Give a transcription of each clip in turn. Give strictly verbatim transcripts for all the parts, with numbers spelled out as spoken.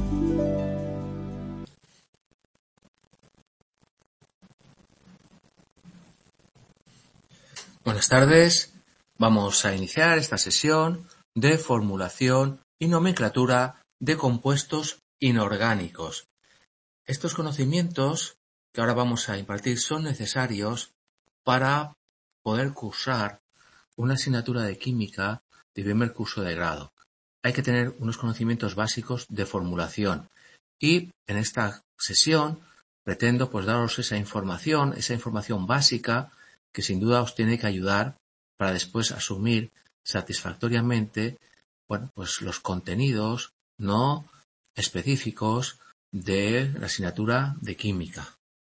Buenas tardes, vamos a iniciar esta sesión de formulación y nomenclatura de compuestos inorgánicos. Estos conocimientos que ahora vamos a impartir son necesarios para poder cursar una asignatura de química de primer curso de grado. Hay que tener unos conocimientos básicos de formulación y en esta sesión pretendo pues daros esa información, esa información básica que sin duda os tiene que ayudar para después asumir satisfactoriamente, bueno, pues los contenidos no específicos de la asignatura de química.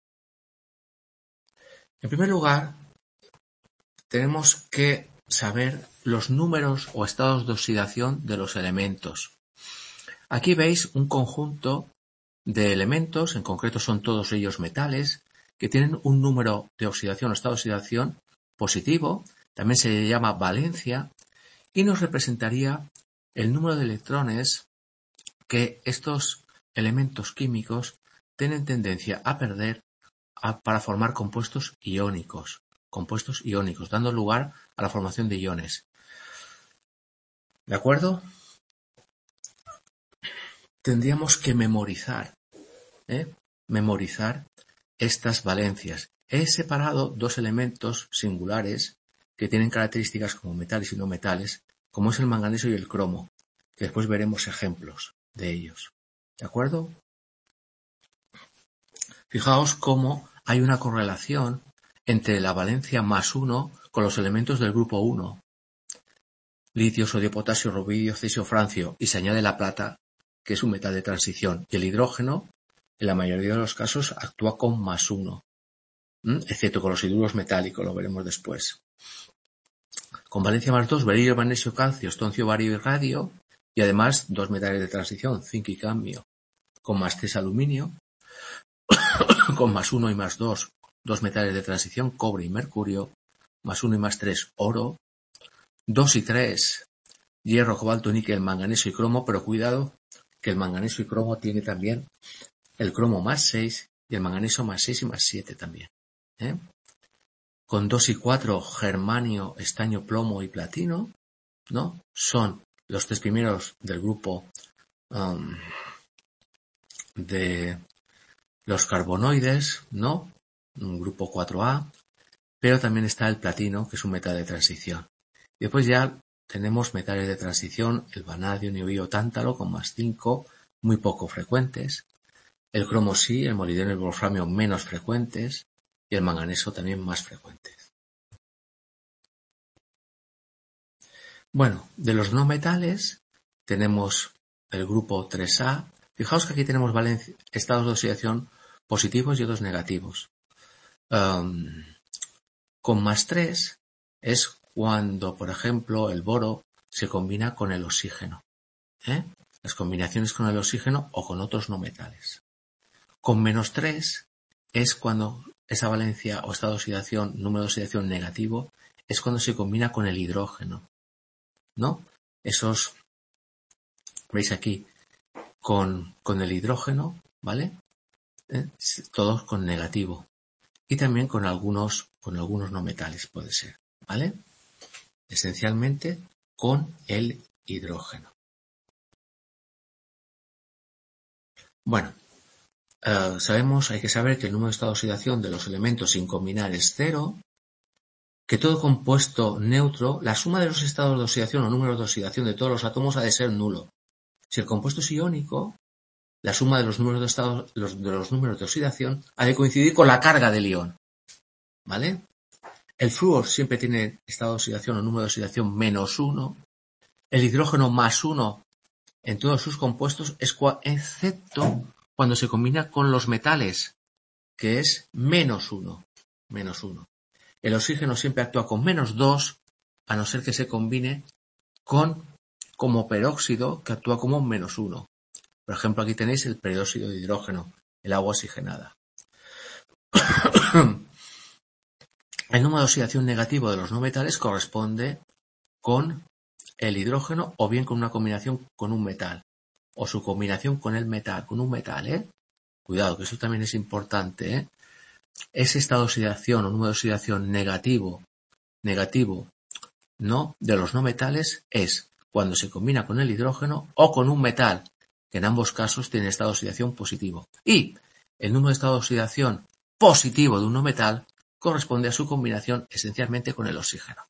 En primer lugar, tenemos que saber los números o estados de oxidación de los elementos. Aquí veis un conjunto de elementos, en concreto son todos ellos metales, que tienen un número de oxidación o estado de oxidación positivo, también se llama valencia, y nos representaría el número de electrones que estos elementos químicos tienen tendencia a perder a, para formar compuestos iónicos, compuestos iónicos, dando lugar a la formación de iones. ¿De acuerdo? Tendríamos que memorizar, ¿eh? memorizar estas valencias. He separado dos elementos singulares que tienen características como metales y no metales, como es el manganeso y el cromo, que después veremos ejemplos de ellos. ¿De acuerdo? Fijaos cómo hay una correlación entre la valencia más uno con los elementos del grupo uno. Litio, sodio, potasio, rubidio, cesio, francio, y se añade la plata, que es un metal de transición, y el hidrógeno, en la mayoría de los casos, actúa con más uno, ¿Mm? excepto con los hidruros metálicos, lo veremos después. Con valencia más dos, berilio, magnesio, calcio, estoncio, bario y radio, y además dos metales de transición, zinc y cambio. Con más tres, aluminio, con más uno y más dos, dos metales de transición, cobre y mercurio, más uno y más tres, oro, dos y tres, hierro, cobalto, níquel, manganeso y cromo, pero cuidado que el manganeso y cromo tiene también el cromo más seis y el manganeso más seis y más siete también. ¿eh? Con dos y cuatro, germanio, estaño, plomo y platino, ¿no? Son los tres primeros del grupo um, de los carbonoides, ¿no? Un grupo cuatro A, pero también está el platino, que es un metal de transición. Y después ya tenemos metales de transición, el vanadio, niobio, tántalo, con más cinco, muy poco frecuentes. El cromo sí, el molibdeno y el wolframio menos frecuentes, y el manganeso también más frecuentes. Bueno, de los no metales tenemos el grupo tres A. Fijaos que aquí tenemos valencia, estados de oxidación positivos y otros negativos. Um, con más tres es cuando, por ejemplo, el boro se combina con el oxígeno. ¿eh? Las combinaciones con el oxígeno o con otros no metales. Con menos tres es cuando esa valencia o estado de oxidación, número de oxidación negativo, es cuando se combina con el hidrógeno, ¿no? Esos, veis aquí, con, con el hidrógeno, ¿vale? ¿Eh? Todos con negativo. Y también con algunos, con algunos no metales puede ser, ¿vale? Esencialmente con el hidrógeno. Bueno, Uh, sabemos, hay que saber que el número de estado de oxidación de los elementos sin combinar es cero, que todo compuesto neutro, la suma de los estados de oxidación o números de oxidación de todos los átomos ha de ser nulo. Si el compuesto es iónico, la suma de los números de, estado, los, de los números de oxidación ha de coincidir con la carga del ion. ¿Vale? El flúor siempre tiene estado de oxidación o número de oxidación menos uno. El hidrógeno más uno en todos sus compuestos, es excepto cuando se combina con los metales, que es menos uno, menos uno. El oxígeno siempre actúa con menos dos, a no ser que se combine con como peróxido, que actúa como menos uno. Por ejemplo, aquí tenéis el peróxido de hidrógeno, el agua oxigenada. El número de oxidación negativo de los no metales corresponde con el hidrógeno o bien con una combinación con un metal. o su combinación con el metal, con un metal, ¿eh? Cuidado, que eso también es importante, ¿eh? Ese estado de oxidación o número de oxidación negativo, negativo, ¿no?, de los no metales es cuando se combina con el hidrógeno o con un metal, que en ambos casos tiene estado de oxidación positivo. Y el número de estado de oxidación positivo de un no metal corresponde a su combinación esencialmente con el oxígeno.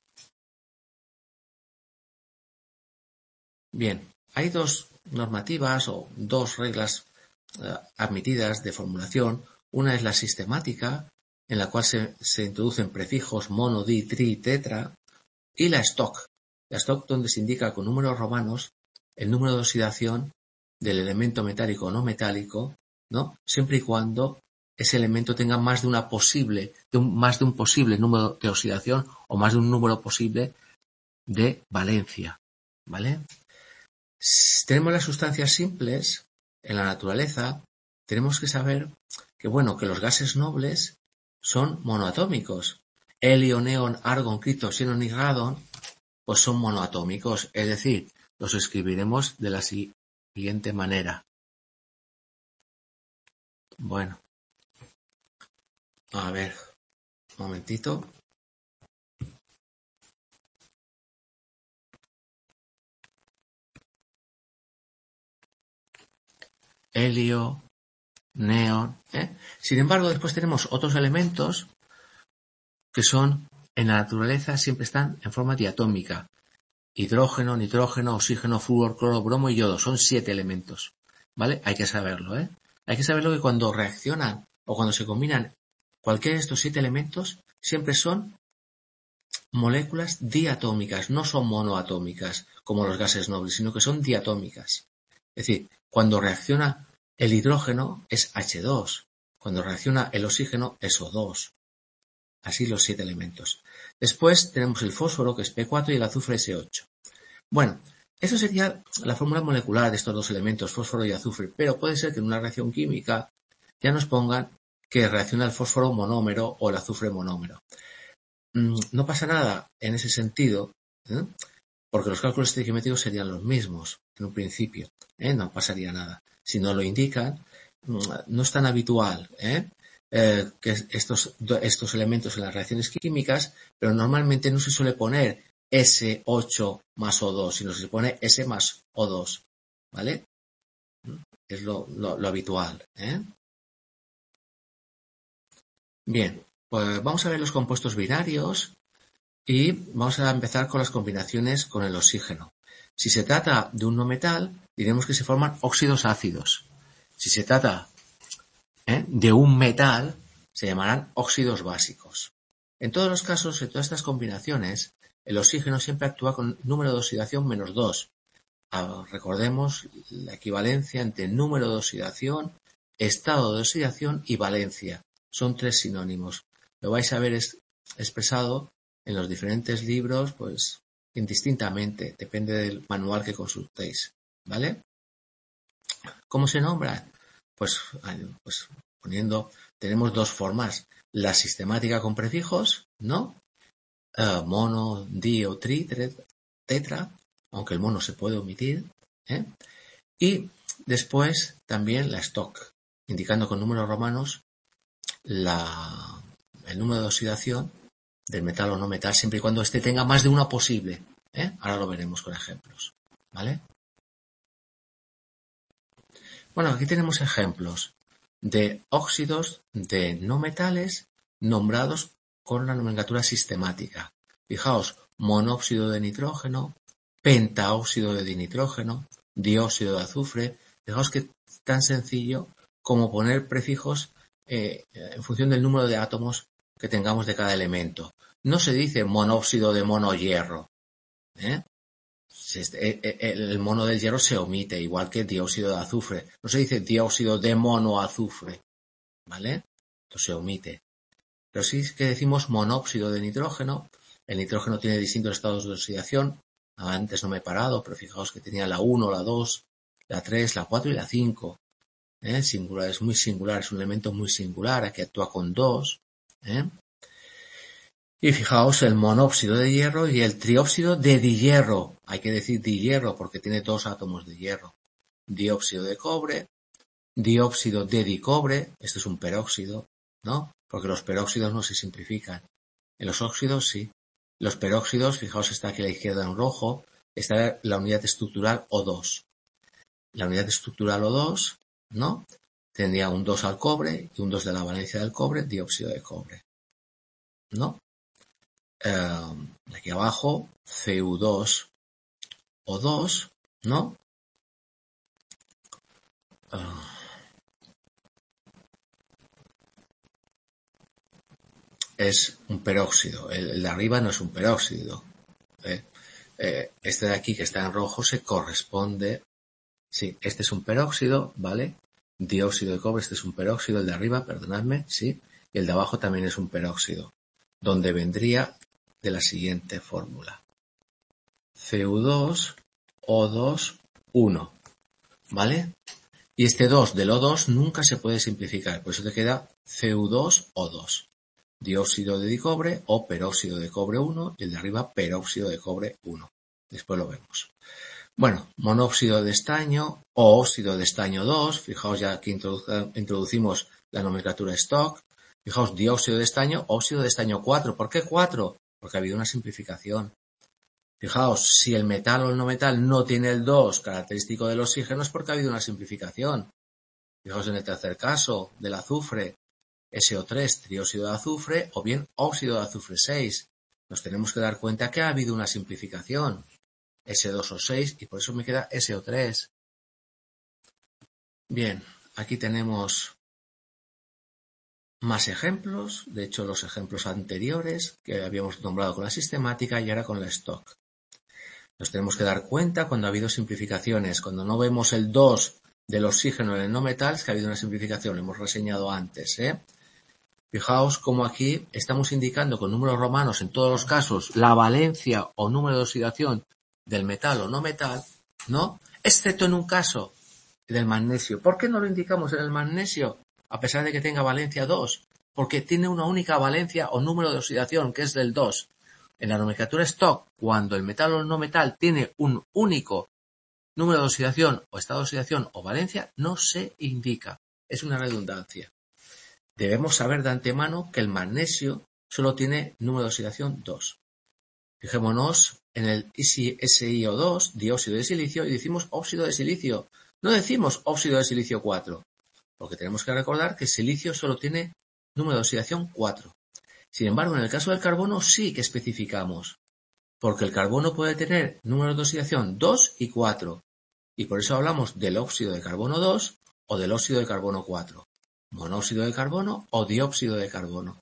Bien, hay dos normativas o dos reglas eh, admitidas de formulación. Una es la sistemática, en la cual se, se introducen prefijos mono, di, tri, tetra, y la stock. La stock, donde se indica con números romanos el número de oxidación del elemento metálico o no metálico, ¿no?, siempre y cuando ese elemento tenga más de una posible, de un, más de un posible número de oxidación o más de un número posible de valencia, ¿vale? Si tenemos las sustancias simples en la naturaleza, tenemos que saber que, bueno, que los gases nobles son monoatómicos. Helio, neón, argón, cripto, xenón y radón, pues son monoatómicos, es decir, los escribiremos de la siguiente manera. Bueno, a ver, un momentito. Helio, neón, ¿eh? Sin embargo, después tenemos otros elementos que son, en la naturaleza, siempre están en forma diatómica. Hidrógeno, nitrógeno, oxígeno, flúor, cloro, bromo y yodo. Son siete elementos, ¿vale? Hay que saberlo, ¿eh? Hay que saberlo que cuando reaccionan o cuando se combinan cualquiera de estos siete elementos, siempre son moléculas diatómicas, no son monoatómicas como los gases nobles, sino que son diatómicas. Es decir, cuando reacciona el hidrógeno es hache dos, cuando reacciona el oxígeno es o dos. Así los siete elementos. Después tenemos el fósforo, que es pe cuatro, y el azufre, ese ocho. Bueno, eso sería la fórmula molecular de estos dos elementos, fósforo y azufre, pero puede ser que en una reacción química ya nos pongan que reacciona el fósforo monómero o el azufre monómero. No pasa nada en ese sentido, ¿eh?, porque los cálculos estequiométricos serían los mismos en un principio, ¿eh? No pasaría nada. Si no lo indican, no es tan habitual, ¿eh? Eh, que estos, estos elementos en las reacciones químicas, pero normalmente no se suele poner ese ocho más o dos, sino se pone ese más o dos, ¿vale? Es lo, lo, lo habitual, ¿eh? Bien, pues vamos a ver los compuestos binarios y vamos a empezar con las combinaciones con el oxígeno. Si se trata de un no metal, diremos que se forman óxidos ácidos. Si se trata ¿eh? de un metal, se llamarán óxidos básicos. En todos los casos, en todas estas combinaciones, el oxígeno siempre actúa con número de oxidación menos dos. Ah, recordemos la equivalencia entre número de oxidación, estado de oxidación y valencia. Son tres sinónimos. Lo vais a ver es, expresado en los diferentes libros, pues indistintamente, depende del manual que consultéis, ¿vale? ¿Cómo se nombra? Pues, pues poniendo, tenemos dos formas, la sistemática con prefijos, ¿no? Uh, mono, di o tri, tetra, aunque el mono se puede omitir, ¿eh? Y después también la stock, indicando con números romanos la, el número de oxidación del metal o no metal, siempre y cuando éste tenga más de una posible, ¿eh? Ahora lo veremos con ejemplos, ¿vale? Bueno, aquí tenemos ejemplos de óxidos de no metales nombrados con la nomenclatura sistemática. Fijaos, monóxido de nitrógeno, pentaóxido de dinitrógeno, dióxido de azufre. Fijaos que es tan sencillo como poner prefijos eh, en función del número de átomos que tengamos de cada elemento. No se dice monóxido de monohierro, ¿eh? El mono del hierro se omite, igual que dióxido de azufre. No se dice dióxido de monoazufre, ¿vale? Esto se omite. Pero sí que decimos monóxido de nitrógeno. El nitrógeno tiene distintos estados de oxidación. Antes no me he parado, pero fijaos que tenía la uno, la dos, la tres, la cuatro y la cinco. ¿Eh? Singular, es muy singular, es un elemento muy singular. Aquí actúa con dos. ¿Eh? Y fijaos el monóxido de hierro y el trióxido de dihierro. Hay que decir dihierro porque tiene dos átomos de hierro. dióxido de cobre, dióxido de dicobre, este es un peróxido, ¿no? Porque los peróxidos no se simplifican. En los óxidos sí. Los peróxidos, fijaos, está aquí a la izquierda en rojo, está la unidad estructural O dos. La unidad estructural O dos, ¿no? Tendría un dos al cobre y un dos de la valencia del cobre, dióxido de cobre, ¿no? Eh, aquí abajo, C U dos O dos, ¿no? Uh, es un peróxido. El, el de arriba no es un peróxido. ¿eh? Eh, este de aquí que está en rojo se corresponde. Sí, este es un peróxido, ¿vale? Dióxido de cobre, este es un peróxido, el de arriba, perdonadme, sí. Y el de abajo también es un peróxido, donde vendría de la siguiente fórmula. C U dos O dos uno, ¿vale? Y este dos del O dos nunca se puede simplificar, por eso te queda C U dos O dos. Dióxido de dicobre o peróxido de cobre uno y el de arriba peróxido de cobre uno. Después lo vemos. Bueno, monóxido de estaño o óxido de estaño dos. Fijaos ya aquí introducimos la nomenclatura stock. Fijaos, dióxido de estaño, óxido de estaño cuatro. ¿Por qué cuatro? Porque ha habido una simplificación. Fijaos, si el metal o el no metal no tiene el dos característico del oxígeno es porque ha habido una simplificación. Fijaos en el tercer caso, del azufre, S O tres, trióxido de azufre, o bien óxido de azufre seis. Nos tenemos que dar cuenta que ha habido una simplificación. S dos O seis y por eso me queda S O tres. Bien, aquí tenemos más ejemplos, de hecho los ejemplos anteriores que habíamos nombrado con la sistemática y ahora con la stock. Nos tenemos que dar cuenta cuando ha habido simplificaciones, cuando no vemos el dos del oxígeno en el no metal, es que ha habido una simplificación, lo hemos reseñado antes, ¿eh? Fijaos cómo aquí estamos indicando con números romanos en todos los casos la valencia o número de oxidación del metal o no metal, ¿no? Excepto en un caso del magnesio. ¿Por qué no lo indicamos en el magnesio? A pesar de que tenga valencia dos. Porque tiene una única valencia o número de oxidación, que es del dos. En la nomenclatura stock, cuando el metal o el no metal tiene un único número de oxidación o estado de oxidación o valencia, no se indica. Es una redundancia. Debemos saber de antemano que el magnesio solo tiene número de oxidación dos. Fijémonos en el S I O dos, dióxido de silicio, y decimos óxido de silicio. No decimos óxido de silicio cuatro, porque tenemos que recordar que el silicio solo tiene número de oxidación cuatro. Sin embargo, en el caso del carbono sí que especificamos, porque el carbono puede tener números de oxidación dos y cuatro, y por eso hablamos del óxido de carbono dos o del óxido de carbono cuatro, monóxido de carbono o dióxido de carbono.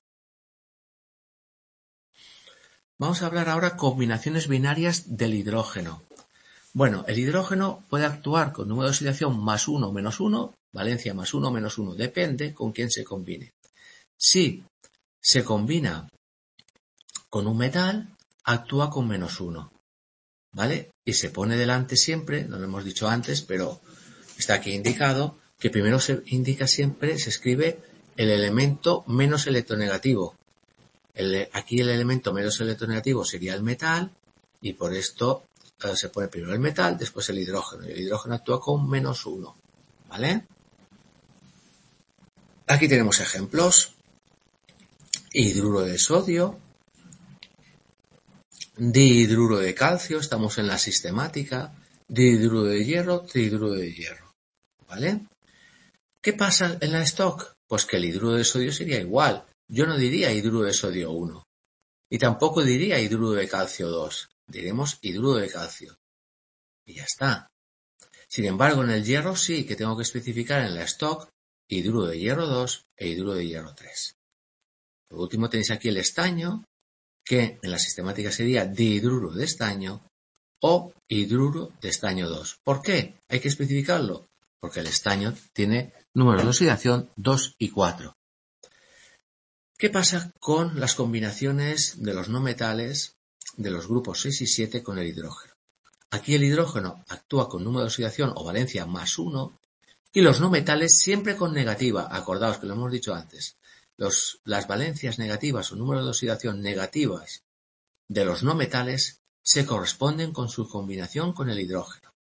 Vamos a hablar ahora combinaciones binarias del hidrógeno. Bueno, el hidrógeno puede actuar con número de oxidación más uno o menos uno, valencia más uno o menos uno, depende con quién se combine. Si se combina con un metal, actúa con menos uno, ¿vale? Y se pone delante siempre, no lo hemos dicho antes, pero está aquí indicado, que primero se indica siempre, se escribe el elemento menos electronegativo. El, aquí el elemento menos electronegativo sería el metal y por esto eh, se pone primero el metal, después el hidrógeno. Y el hidrógeno actúa con menos uno, ¿vale? Aquí tenemos ejemplos. Hidruro de sodio, dihidruro de calcio, estamos en la sistemática, dihidruro de hierro, trihidruro de hierro, ¿vale? ¿Qué pasa en la stock? Pues que el hidruro de sodio sería igual. Yo no diría hidruro de sodio uno. Y tampoco diría hidruro de calcio dos. Diremos hidruro de calcio. Y ya está. Sin embargo, en el hierro sí que tengo que especificar en la stock hidruro de hierro dos e hidruro de hierro tres. Por último tenéis aquí el estaño, que en la sistemática sería dihidruro de estaño o hidruro de estaño dos. ¿Por qué? Hay que especificarlo. Porque el estaño tiene números de oxidación dos y cuatro. ¿Qué pasa con las combinaciones de los no metales de los grupos seis y siete con el hidrógeno? Aquí el hidrógeno actúa con número de oxidación o valencia más uno y los no metales siempre con negativa. Acordaos que lo hemos dicho antes. Los, las valencias negativas o números de oxidación negativas de los no metales se corresponden con su combinación con el hidrógeno.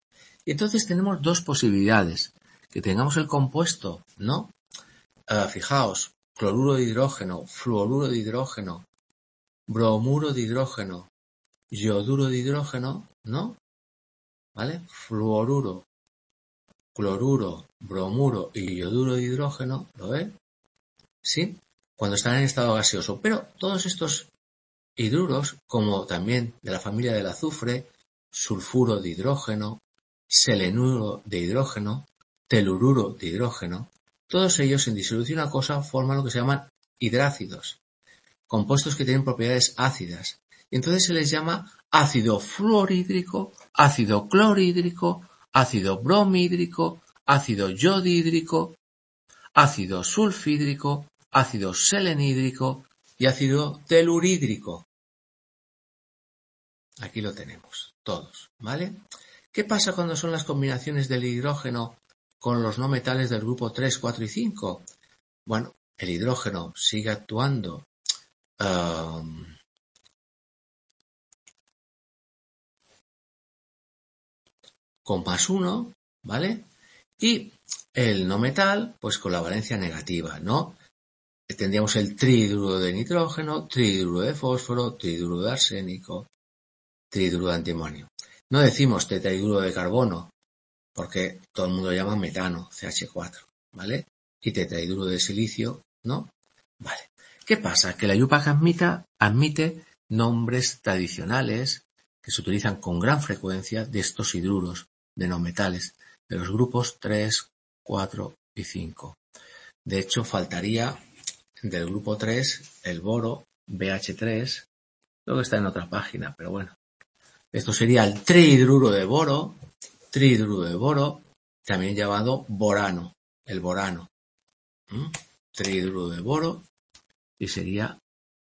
Y entonces tenemos dos posibilidades. Que tengamos el compuesto, ¿no? Uh, fijaos, cloruro de hidrógeno, fluoruro de hidrógeno, bromuro de hidrógeno, yoduro de hidrógeno, ¿no? ¿Vale? Fluoruro, cloruro, bromuro y yoduro de hidrógeno, ¿lo ve? ¿Sí? Cuando están en estado gaseoso. Pero todos estos hidruros, como también de la familia del azufre, sulfuro de hidrógeno, selenuro de hidrógeno, telururo de hidrógeno, todos ellos en disolución acuosa forman lo que se llaman hidrácidos, compuestos que tienen propiedades ácidas. Y entonces se les llama ácido fluorhídrico, ácido clorhídrico, ácido bromhídrico, ácido yodhídrico, ácido sulfhídrico, ácido selenhídrico y ácido telurhídrico. Aquí lo tenemos, todos, ¿vale? ¿Qué pasa cuando son las combinaciones del hidrógeno con los no metales del grupo tres, cuatro y cinco? Bueno, el hidrógeno sigue actuando um, con más uno, ¿vale? Y el no metal, pues con la valencia negativa, ¿no? Tendríamos el tridruro de nitrógeno, tridruro de fósforo, tridruro de arsénico, tridruro de antimonio. No decimos tetrahidruro de carbono, porque todo el mundo lo llama metano, C H cuatro, ¿vale? Y tetrahidruro de silicio, ¿no? Vale. ¿Qué pasa? Que la IUPAC admite, admite nombres tradicionales que se utilizan con gran frecuencia de estos hidruros de no metales, de los grupos tres, cuatro y cinco. De hecho, faltaría del grupo tres el boro, B H tres, creo que está en otra página, pero bueno. Esto sería el trihidruro de boro, trihidruro de boro, también llamado borano, el borano. ¿Mm? Trihidruro de boro y sería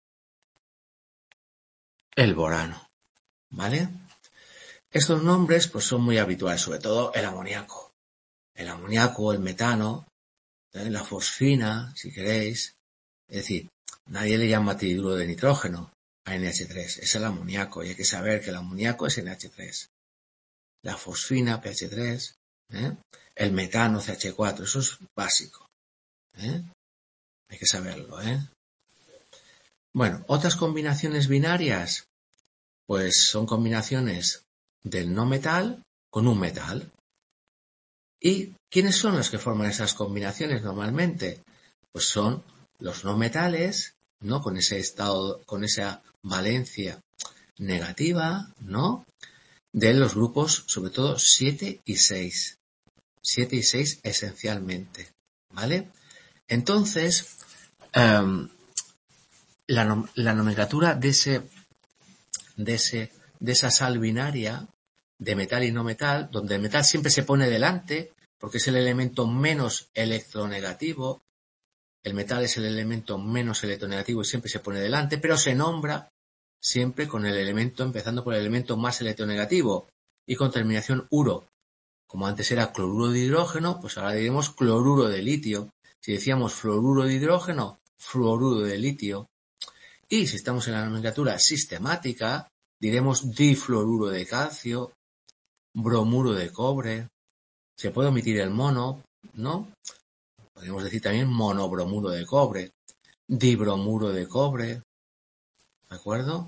el borano, ¿vale? Estos nombres pues son muy habituales, sobre todo el amoníaco. El amoníaco, el metano, ¿eh? La fosfina, si queréis. Es decir, nadie le llama trihidruro de nitrógeno a N H tres, es el amoníaco y hay que saber que el amoníaco es N H tres. La fosfina, P H tres, ¿eh? El metano, C H cuatro, eso es básico. ¿eh? Hay que saberlo, ¿eh? Bueno, otras combinaciones binarias, pues son combinaciones del no metal con un metal. ¿Y quiénes son los que forman esas combinaciones normalmente? Pues son los no metales, ¿no? Con ese estado, con esa valencia negativa, ¿no? De los grupos, sobre todo siete y seis. siete y seis esencialmente, ¿vale? Entonces, um, la, nom la nomenclatura de ese, de ese, de esa sal binaria de metal y no metal, donde el metal siempre se pone delante, porque es el elemento menos electronegativo. El metal es el elemento menos electronegativo y siempre se pone delante, pero se nombra siempre con el elemento, empezando por el elemento más electronegativo y con terminación uro. Como antes era cloruro de hidrógeno, pues ahora diremos cloruro de litio. Si decíamos fluoruro de hidrógeno, fluoruro de litio. Y si estamos en la nomenclatura sistemática, diremos difluoruro de calcio, bromuro de cobre. Se puede omitir el mono, ¿no? Podemos decir también monobromuro de cobre, dibromuro de cobre, ¿de acuerdo?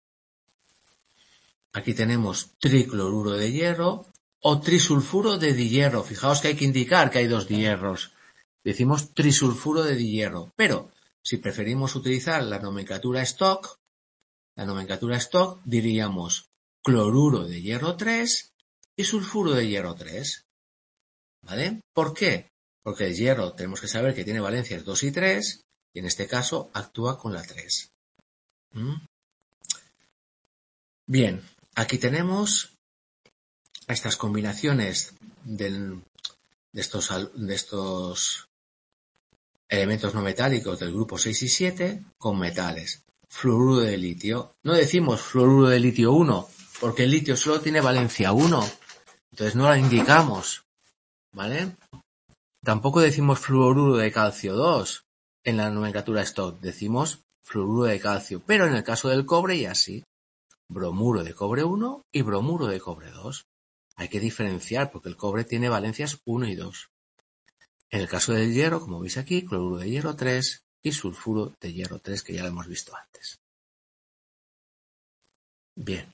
Aquí tenemos tricloruro de hierro o trisulfuro de dihierro. Fijaos que hay que indicar que hay dos dihierros. Decimos trisulfuro de dihierro, pero si preferimos utilizar la nomenclatura stock, la nomenclatura stock diríamos cloruro de hierro tres y sulfuro de hierro tres. ¿Vale? ¿Por qué? Porque el hierro tenemos que saber que tiene valencias dos y tres y en este caso actúa con la tres. ¿Mm? Bien, aquí tenemos estas combinaciones del, de, estos, de estos elementos no metálicos del grupo seis y siete con metales. Fluoruro de litio. No decimos fluoruro de litio uno, porque el litio solo tiene valencia uno. Entonces no la indicamos. ¿Vale? Tampoco decimos fluoruro de calcio dos en la nomenclatura stock. Decimos fluoruro de calcio. Pero en el caso del cobre ya sí. Bromuro de cobre uno y bromuro de cobre dos. Hay que diferenciar porque el cobre tiene valencias uno y dos. En el caso del hierro, como veis aquí, cloruro de hierro tres y sulfuro de hierro tres, que ya lo hemos visto antes. Bien.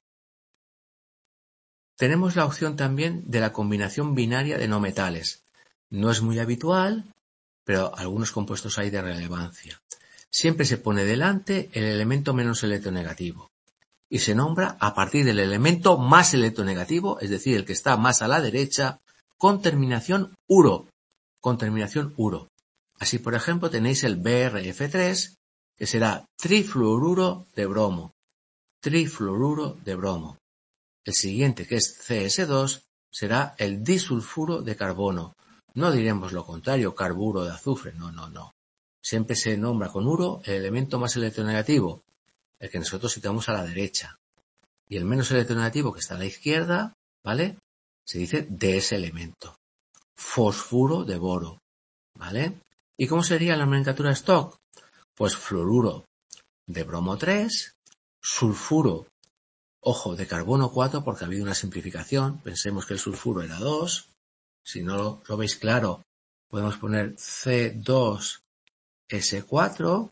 Tenemos la opción también de la combinación binaria de no metales. No es muy habitual, pero algunos compuestos hay de relevancia. Siempre se pone delante el elemento menos electronegativo y se nombra a partir del elemento más electronegativo, es decir, el que está más a la derecha, con terminación uro. Con terminación uro. Así, por ejemplo, tenéis el B R F tres, que será trifluoruro de bromo. Trifluoruro de bromo. El siguiente, que es C S dos, será el disulfuro de carbono. No diremos lo contrario, carburo de azufre, no, no, no. Siempre se nombra con uro el elemento más electronegativo, el que nosotros situamos a la derecha. Y el menos electronegativo, que está a la izquierda, ¿vale? Se dice de ese elemento. Fosfuro de boro, ¿vale? ¿Y cómo sería la nomenclatura stock? Pues fluoruro de bromo tres, sulfuro, ojo, de carbono cuatro, porque ha habido una simplificación. Pensemos que el sulfuro era dos. Si no lo, lo veis claro, podemos poner C dos S cuatro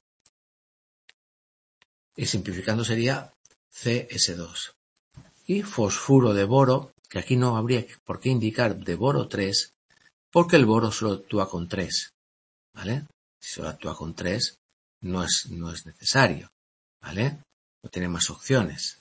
y simplificando sería C S dos. Y fosfuro de boro, que aquí no habría por qué indicar de boro tres, porque el boro solo actúa con tres, ¿vale? Si solo actúa con tres, no es, no es necesario, ¿vale? No tiene más opciones.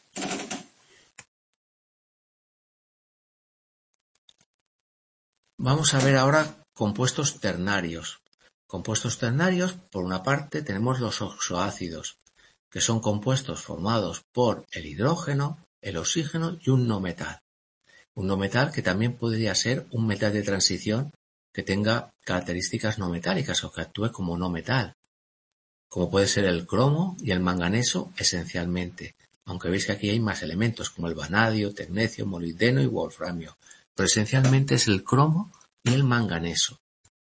Vamos a ver ahora compuestos ternarios. Compuestos ternarios, por una parte, tenemos los oxoácidos, que son compuestos formados por el hidrógeno, el oxígeno y un no metal. Un no metal que también podría ser un metal de transición que tenga características no metálicas o que actúe como no metal, como puede ser el cromo y el manganeso esencialmente, aunque veis que aquí hay más elementos como el vanadio, tecnecio, molibdeno y wolframio, pero esencialmente es el cromo y el manganeso.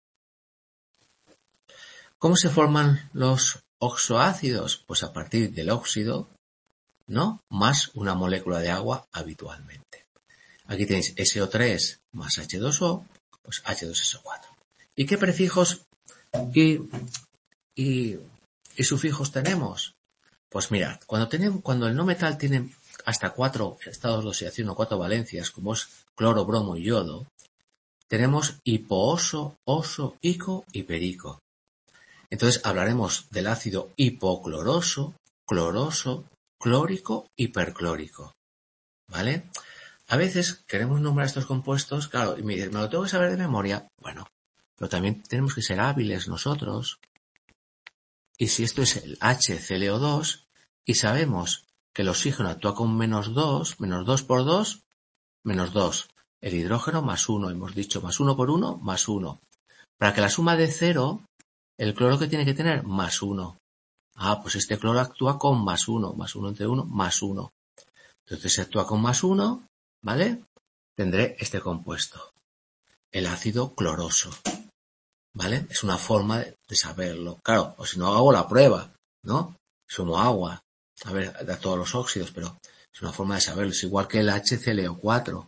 ¿Cómo se forman los oxoácidos? Pues a partir del óxido, ¿no? Más una molécula de agua habitualmente. Aquí tenéis S O tres más H dos O, pues H dos S O cuatro. ¿Y qué prefijos y, y, y sufijos tenemos? Pues mirad, cuando, tenemos, cuando el no metal tiene hasta cuatro estados de oxidación o cuatro valencias, como es cloro, bromo y yodo, tenemos hipooso, oso, ico y perico. Entonces hablaremos del ácido hipocloroso, cloroso, clórico y perclórico, ¿vale? A veces queremos nombrar estos compuestos, claro, y me dicen, ¿me lo tengo que saber de memoria? Bueno, pero también tenemos que ser hábiles nosotros. Y si esto es el H C L O dos, y sabemos que el oxígeno actúa con menos dos, menos dos por dos, menos dos. El hidrógeno más uno, hemos dicho, más uno por uno, más uno. Para que la suma de cero, el cloro que tiene que tener, más uno. Ah, pues este cloro actúa con más uno, más uno entre uno, más uno. Entonces si actúa con más uno, ¿vale? Tendré este compuesto, el ácido cloroso, ¿vale? Es una forma de, de saberlo. Claro, o si no hago la prueba, ¿no? Sumo agua, a ver, da todos los óxidos, pero es una forma de saberlo. Es igual que el H C L O cuatro,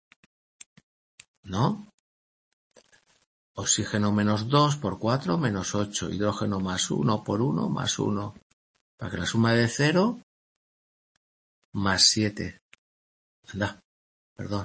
¿no? Oxígeno menos dos por cuatro, menos ocho. Hidrógeno más uno por uno, más uno. Para que la suma de cero, más siete. Anda, perdón.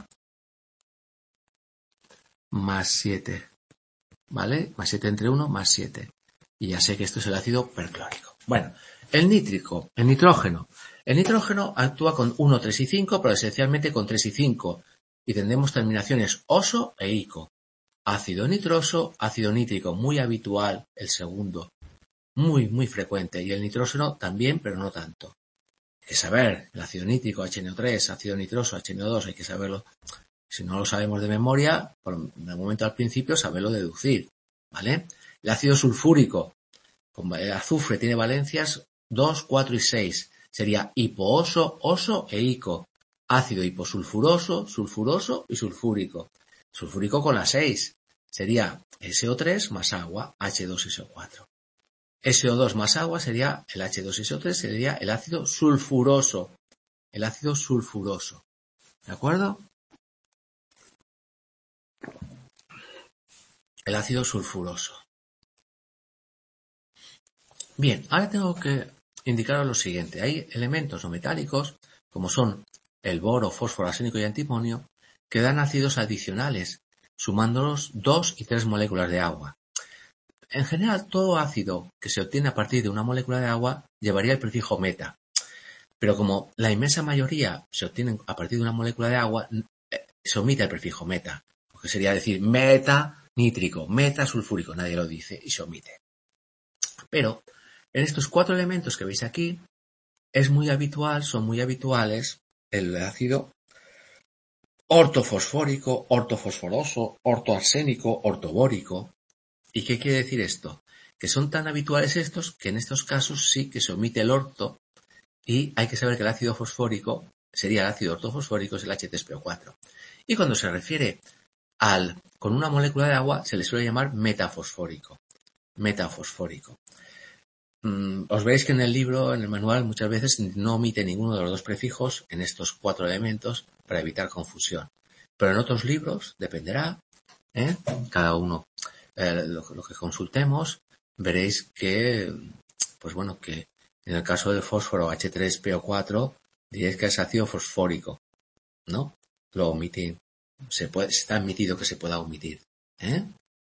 Más siete. ¿Vale? Más siete entre uno, más siete. Y ya sé que esto es el ácido perclórico. Bueno, el nítrico, el nitrógeno. El nitrógeno actúa con uno, tres y cinco, pero esencialmente con tres y cinco. Y tendremos terminaciones oso e ico. Ácido nitroso, ácido nítrico, muy habitual, el segundo. Muy, muy frecuente. Y el nitrógeno también, pero no tanto. Hay que saber, el ácido nítrico, H N O tres, ácido nitroso, H N O dos, hay que saberlo. Si no lo sabemos de memoria, por el momento al principio, saberlo deducir, ¿vale? El ácido sulfúrico, como el azufre tiene valencias dos, cuatro y seis, sería hipooso, oso e ico. Ácido hiposulfuroso, sulfuroso y sulfúrico. Sulfúrico con la seis, sería S O tres más agua, H dos S O cuatro. S O dos más agua sería el H dos S O tres, sería el ácido sulfuroso. El ácido sulfuroso. ¿De acuerdo? el ácido sulfuroso. Bien, ahora tengo que indicaros lo siguiente. Hay elementos no metálicos, como son el boro, fósforo, arsénico y antimonio, que dan ácidos adicionales, sumándolos dos y tres moléculas de agua. En general, todo ácido que se obtiene a partir de una molécula de agua llevaría el prefijo meta. Pero como la inmensa mayoría se obtienen a partir de una molécula de agua, se omite el prefijo meta, porque sería decir meta nítrico, meta sulfúrico, nadie lo dice y se omite. Pero en estos cuatro elementos que veis aquí, es muy habitual, son muy habituales el ácido ortofosfórico, ortofosforoso, ortoarsénico, ortobórico. ¿Y qué quiere decir esto? Que son tan habituales estos que en estos casos sí que se omite el orto y hay que saber que el ácido fosfórico sería el ácido ortofosfórico, es el H tres P O cuatro. Y cuando se refiere al con una molécula de agua se le suele llamar metafosfórico. Metafosfórico. Mm, os veréis que en el libro, en el manual, muchas veces no omite ninguno de los dos prefijos en estos cuatro elementos para evitar confusión. Pero en otros libros, dependerá, ¿eh? cada uno eh, lo, lo que consultemos, veréis que, pues bueno, que en el caso del fósforo H tres P O cuatro, diréis que es ácido fosfórico, ¿no? Lo omití. Se puede, está admitido que se pueda omitir, ¿eh?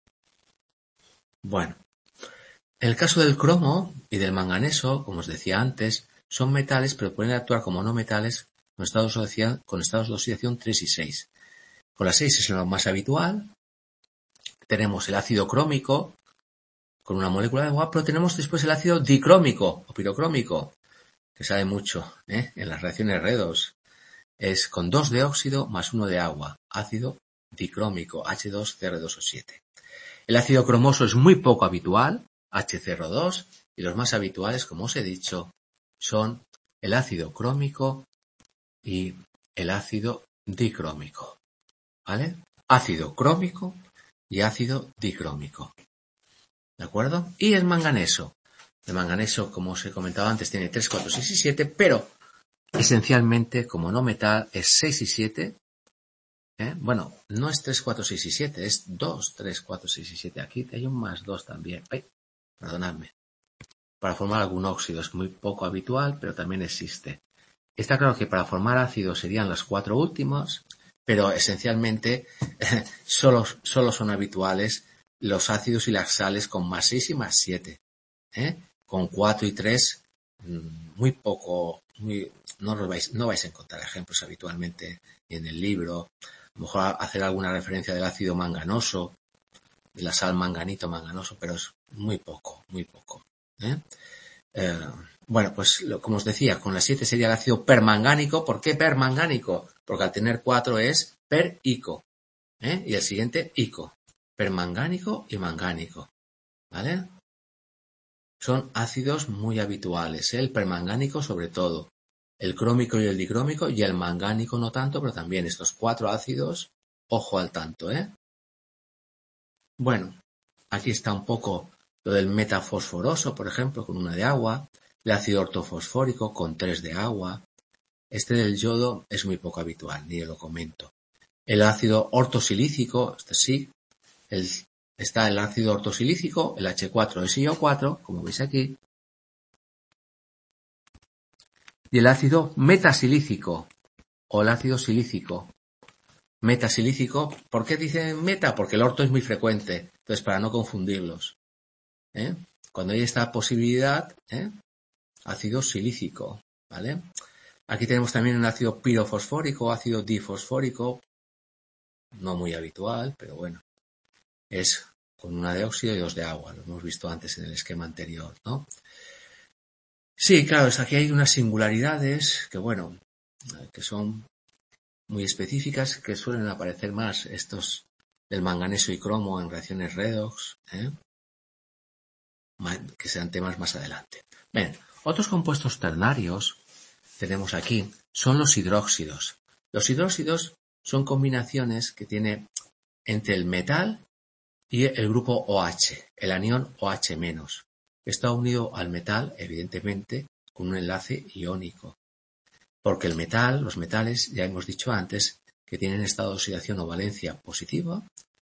Bueno. En el caso del cromo y del manganeso, como os decía antes, son metales pero pueden actuar como no metales con estados de oxidación, con estados de oxidación tres y seis. Con la seis es lo más habitual. Tenemos el ácido crómico con una molécula de agua, pero tenemos después el ácido dicrómico o pirocrómico, que sale mucho ¿eh? en las reacciones redox. Es con dos de óxido más uno de agua, ácido dicrómico, H dos C R dos O siete. El ácido cromoso es muy poco habitual, H C R O dos, y los más habituales, como os he dicho, son el ácido crómico y el ácido dicrómico. ¿Vale? Ácido crómico y ácido dicrómico. ¿De acuerdo? Y el manganeso. El manganeso, como os he comentado antes, tiene tres, cuatro, seis y siete, pero esencialmente, como no metal, es seis y siete. ¿Eh? Bueno, no es tres, cuatro, seis y siete, es dos, tres, cuatro, seis y siete. Aquí hay un más dos también. Ay, perdonadme. Para formar algún óxido es muy poco habitual, pero también existe. Está claro que para formar ácidos serían los cuatro últimos, pero esencialmente solo, solo son habituales los ácidos y las sales con más seis y más siete. ¿Eh? Con cuatro y tres, muy poco, muy, no, lo vais, no vais a encontrar ejemplos habitualmente en el libro. A lo mejor hacer alguna referencia del ácido manganoso, de la sal manganito manganoso, pero es muy poco, muy poco. ¿eh? Eh, bueno, pues lo, como os decía, con la siete sería el ácido permangánico. ¿Por qué permangánico? Porque al tener cuatro es perico. ¿eh? Y el siguiente, ico. Permangánico y mangánico. ¿Vale? Son ácidos muy habituales, ¿eh? El permangánico sobre todo. El crómico y el dicrómico, y el mangánico no tanto, pero también estos cuatro ácidos, ojo al tanto, ¿eh? Bueno, aquí está un poco lo del metafosforoso, por ejemplo, con una de agua, el ácido ortofosfórico con tres de agua. Este del yodo es muy poco habitual, ni lo comento. El ácido ortosilícico, este sí, el, está el ácido ortosilícico, el H cuatro S I O cuatro, como veis aquí, y el ácido metasilícico o el ácido silícico. Metasilícico, ¿por qué dicen meta? Porque el orto es muy frecuente, entonces para no confundirlos. ¿eh? Cuando hay esta posibilidad, ¿eh? ácido silícico, ¿vale? Aquí tenemos también un ácido pirofosfórico, ácido difosfórico, no muy habitual, pero bueno, es con una de óxido y dos de agua, lo hemos visto antes en el esquema anterior, ¿no? Sí, claro, aquí hay unas singularidades que, bueno, que son muy específicas, que suelen aparecer más estos del manganeso y cromo en reacciones redox, ¿eh? que sean temas más adelante. Bien, otros compuestos ternarios tenemos aquí son los hidróxidos. Los hidróxidos son combinaciones que tiene entre el metal y el grupo OH, el anión OH-, que está unido al metal, evidentemente, con un enlace iónico. Porque el metal, los metales, ya hemos dicho antes, que tienen estado de oxidación o valencia positiva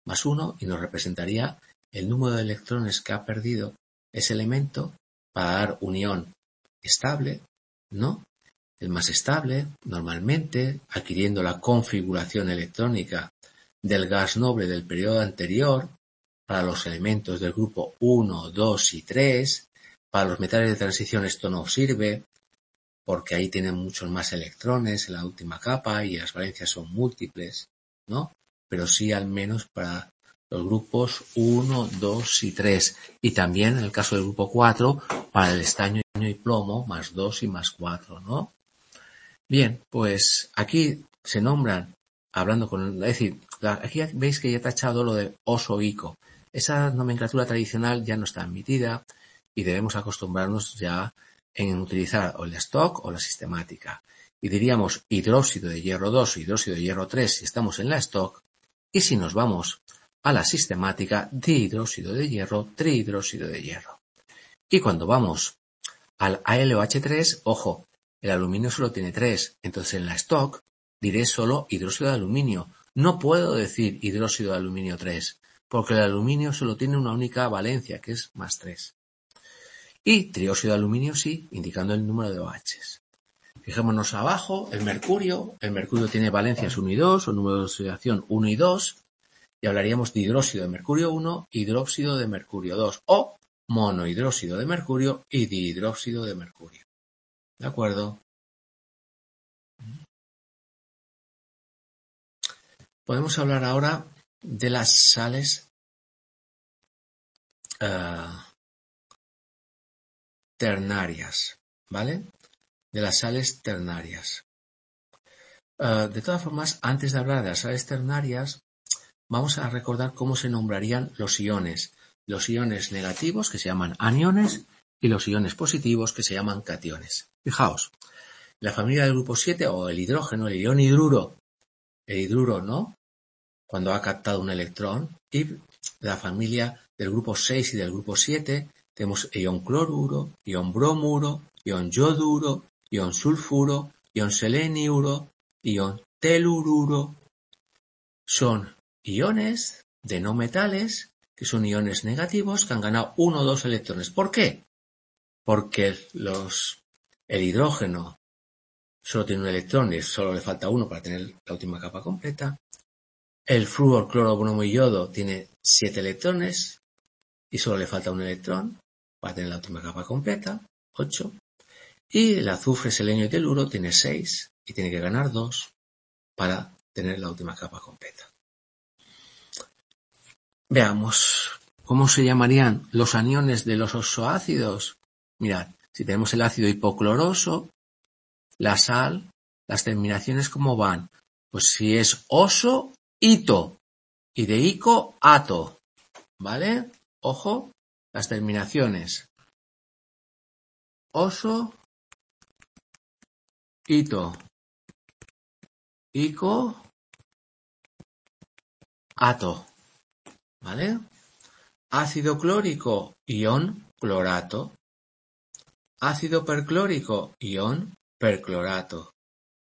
más uno y nos representaría el número de electrones que ha perdido ese elemento para dar un ion estable, ¿no? El más estable, normalmente, adquiriendo la configuración electrónica del gas noble del periodo anterior, para los elementos del grupo uno, dos y tres, para los metales de transición esto no sirve, porque ahí tienen muchos más electrones en la última capa y las valencias son múltiples, ¿no? Pero sí al menos para los grupos uno, dos y tres. Y también en el caso del grupo cuatro, para el estaño y plomo, más dos y más cuatro, ¿no? Bien, pues aquí se nombran, hablando con, es decir, aquí veis que ya he tachado lo de oso-ico. Esa nomenclatura tradicional ya no está admitida y debemos acostumbrarnos ya en utilizar o el stock o la sistemática. Y diríamos hidróxido de hierro dos o hidróxido de hierro tres si estamos en la stock, y si nos vamos a la sistemática, dihidróxido de hierro, trihidróxido de hierro. Y cuando vamos al A L O H tres, ojo, el aluminio solo tiene tres, entonces en la stock diré solo hidróxido de aluminio. No puedo decir hidróxido de aluminio tres, porque el aluminio solo tiene una única valencia, que es más tres. Y trióxido de aluminio sí, indicando el número de OHs. Fijémonos abajo, el mercurio. El mercurio tiene valencias uno y dos, o número de oxidación uno y dos, y hablaríamos de hidróxido de mercurio uno, hidróxido de mercurio dos, o monohidróxido de mercurio y dihidróxido de mercurio. ¿De acuerdo? Podemos hablar ahora de las sales uh, ternarias, ¿vale? De las sales ternarias. Uh, de todas formas, antes de hablar de las sales ternarias, vamos a recordar cómo se nombrarían los iones. Los iones negativos, que se llaman aniones, y los iones positivos, que se llaman cationes. Fijaos, la familia del grupo siete, o el hidrógeno, el ion hidruro, el hidruro, ¿no?, cuando ha captado un electrón, y la familia del grupo seis y del grupo siete, tenemos ion cloruro, ion bromuro, ion yoduro, ion sulfuro, ion seleniuro, ion telururo. Son iones de no metales, que son iones negativos, que han ganado uno o dos electrones. ¿Por qué? Porque los, el hidrógeno solo tiene un electrón y solo le falta uno para tener la última capa completa. El flúor, cloro, bromo y yodo tiene siete electrones y solo le falta un electrón para tener la última capa completa, ocho. Y el azufre, selenio y teluro tiene seis y tiene que ganar dos para tener la última capa completa. Veamos cómo se llamarían los aniones de los oxoácidos. Mirad, si tenemos el ácido hipocloroso, la sal, las terminaciones ¿cómo van? Pues si es oso, ito, y de ico, ato, ¿vale? Ojo, las terminaciones. Oso, ito, ico, ato, ¿vale? Ácido clórico, ion clorato. Ácido perclórico, ion perclorato,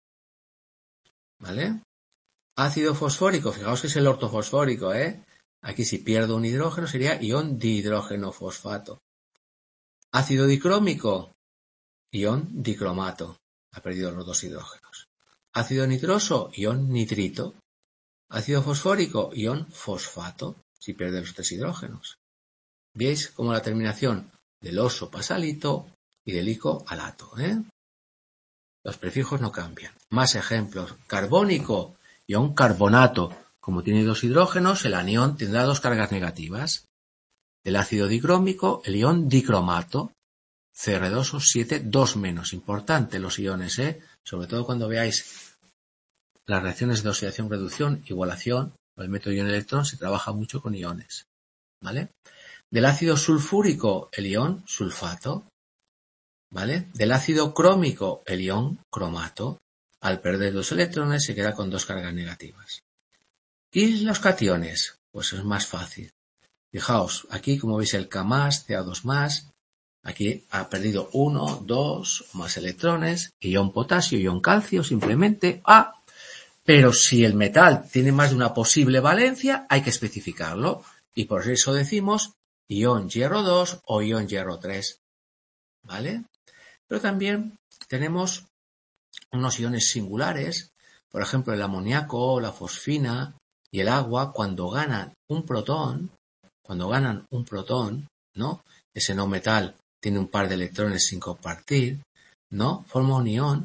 ¿vale? Ácido fosfórico, fijaos que es el ortofosfórico, ¿eh? Aquí si pierdo un hidrógeno sería ion dihidrógeno fosfato. Ácido dicrómico, ion dicromato, ha perdido los dos hidrógenos. Ácido nitroso, ion nitrito. Ácido fosfórico, ion fosfato, si pierde los tres hidrógenos. ¿Veis cómo la terminación del oso pasa al ito y del ico al ato, ¿eh? Los prefijos no cambian. Más ejemplos. Carbónico, ion carbonato. Como tiene dos hidrógenos, el anión tendrá dos cargas negativas. El ácido dicrómico, el ion dicromato. C R dos O siete, dos menos. Importante los iones, ¿eh? Sobre todo cuando veáis las reacciones de oxidación-reducción, igualación, o el método ion-electrón, se trabaja mucho con iones, ¿vale? Del ácido sulfúrico, el ion sulfato, ¿vale? Del ácido crómico, el ion cromato. Al perder dos electrones se queda con dos cargas negativas. ¿Y los cationes? Pues es más fácil. Fijaos, aquí como veis el K más, C A dos más, aquí ha perdido uno, dos o más electrones, ion potasio, ion calcio, simplemente A. Pero si el metal tiene más de una posible valencia, hay que especificarlo. Y por eso decimos ion hierro dos o ion hierro tres. ¿Vale? Pero también tenemos unos iones singulares, por ejemplo el amoníaco, la fosfina y el agua, cuando ganan un protón, cuando ganan un protón, ¿no? Ese no metal tiene un par de electrones sin compartir, ¿no? Forma un ion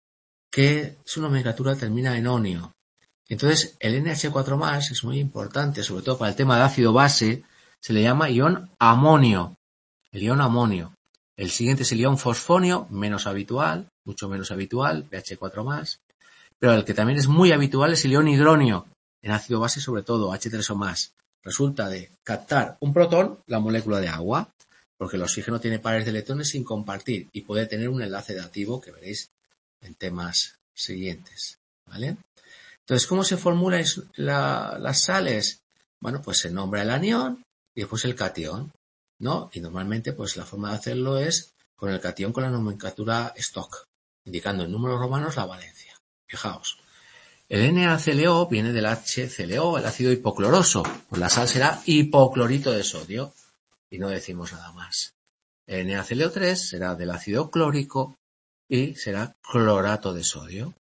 que su nomenclatura termina en onio. Entonces el N H cuatro más es muy importante, sobre todo para el tema de ácido base, se le llama ion amonio, el ion amonio. El siguiente es el ion fosfonio, menos habitual, mucho menos habitual, pH cuatro más, pero el que también es muy habitual es el ion hidronio, en ácido base sobre todo, H tres o más. Resulta de captar un protón, la molécula de agua, porque el oxígeno tiene pares de electrones sin compartir y puede tener un enlace dativo que veréis en temas siguientes, ¿vale? Entonces, ¿cómo se formulan la, las sales? Bueno, pues se nombra el anión y después el catión, ¿no? Y normalmente, pues la forma de hacerlo es con el catión con la nomenclatura Stock, indicando en números romanos la valencia. Fijaos, el NaClO viene del HClO, el ácido hipocloroso, pues la sal será hipoclorito de sodio y no decimos nada más. El NaClO tres será del ácido clórico y será clorato de sodio.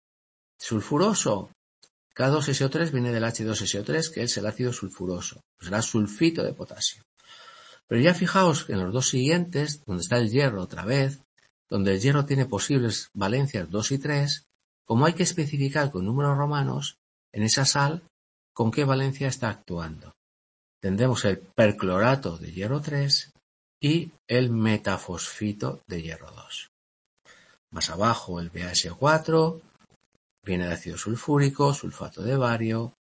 Sulfuroso, K dos S O tres viene del H dos S O tres, que es el ácido sulfuroso, pues será sulfito de potasio. Pero ya fijaos que en los dos siguientes, donde está el hierro otra vez, donde el hierro tiene posibles valencias dos y tres, como hay que especificar con números romanos, en esa sal, con qué valencia está actuando. Tendremos el perclorato de hierro tres y el metafosfito de hierro dos. Más abajo el B A S O cuatro, viene de ácido sulfúrico, sulfato de bario,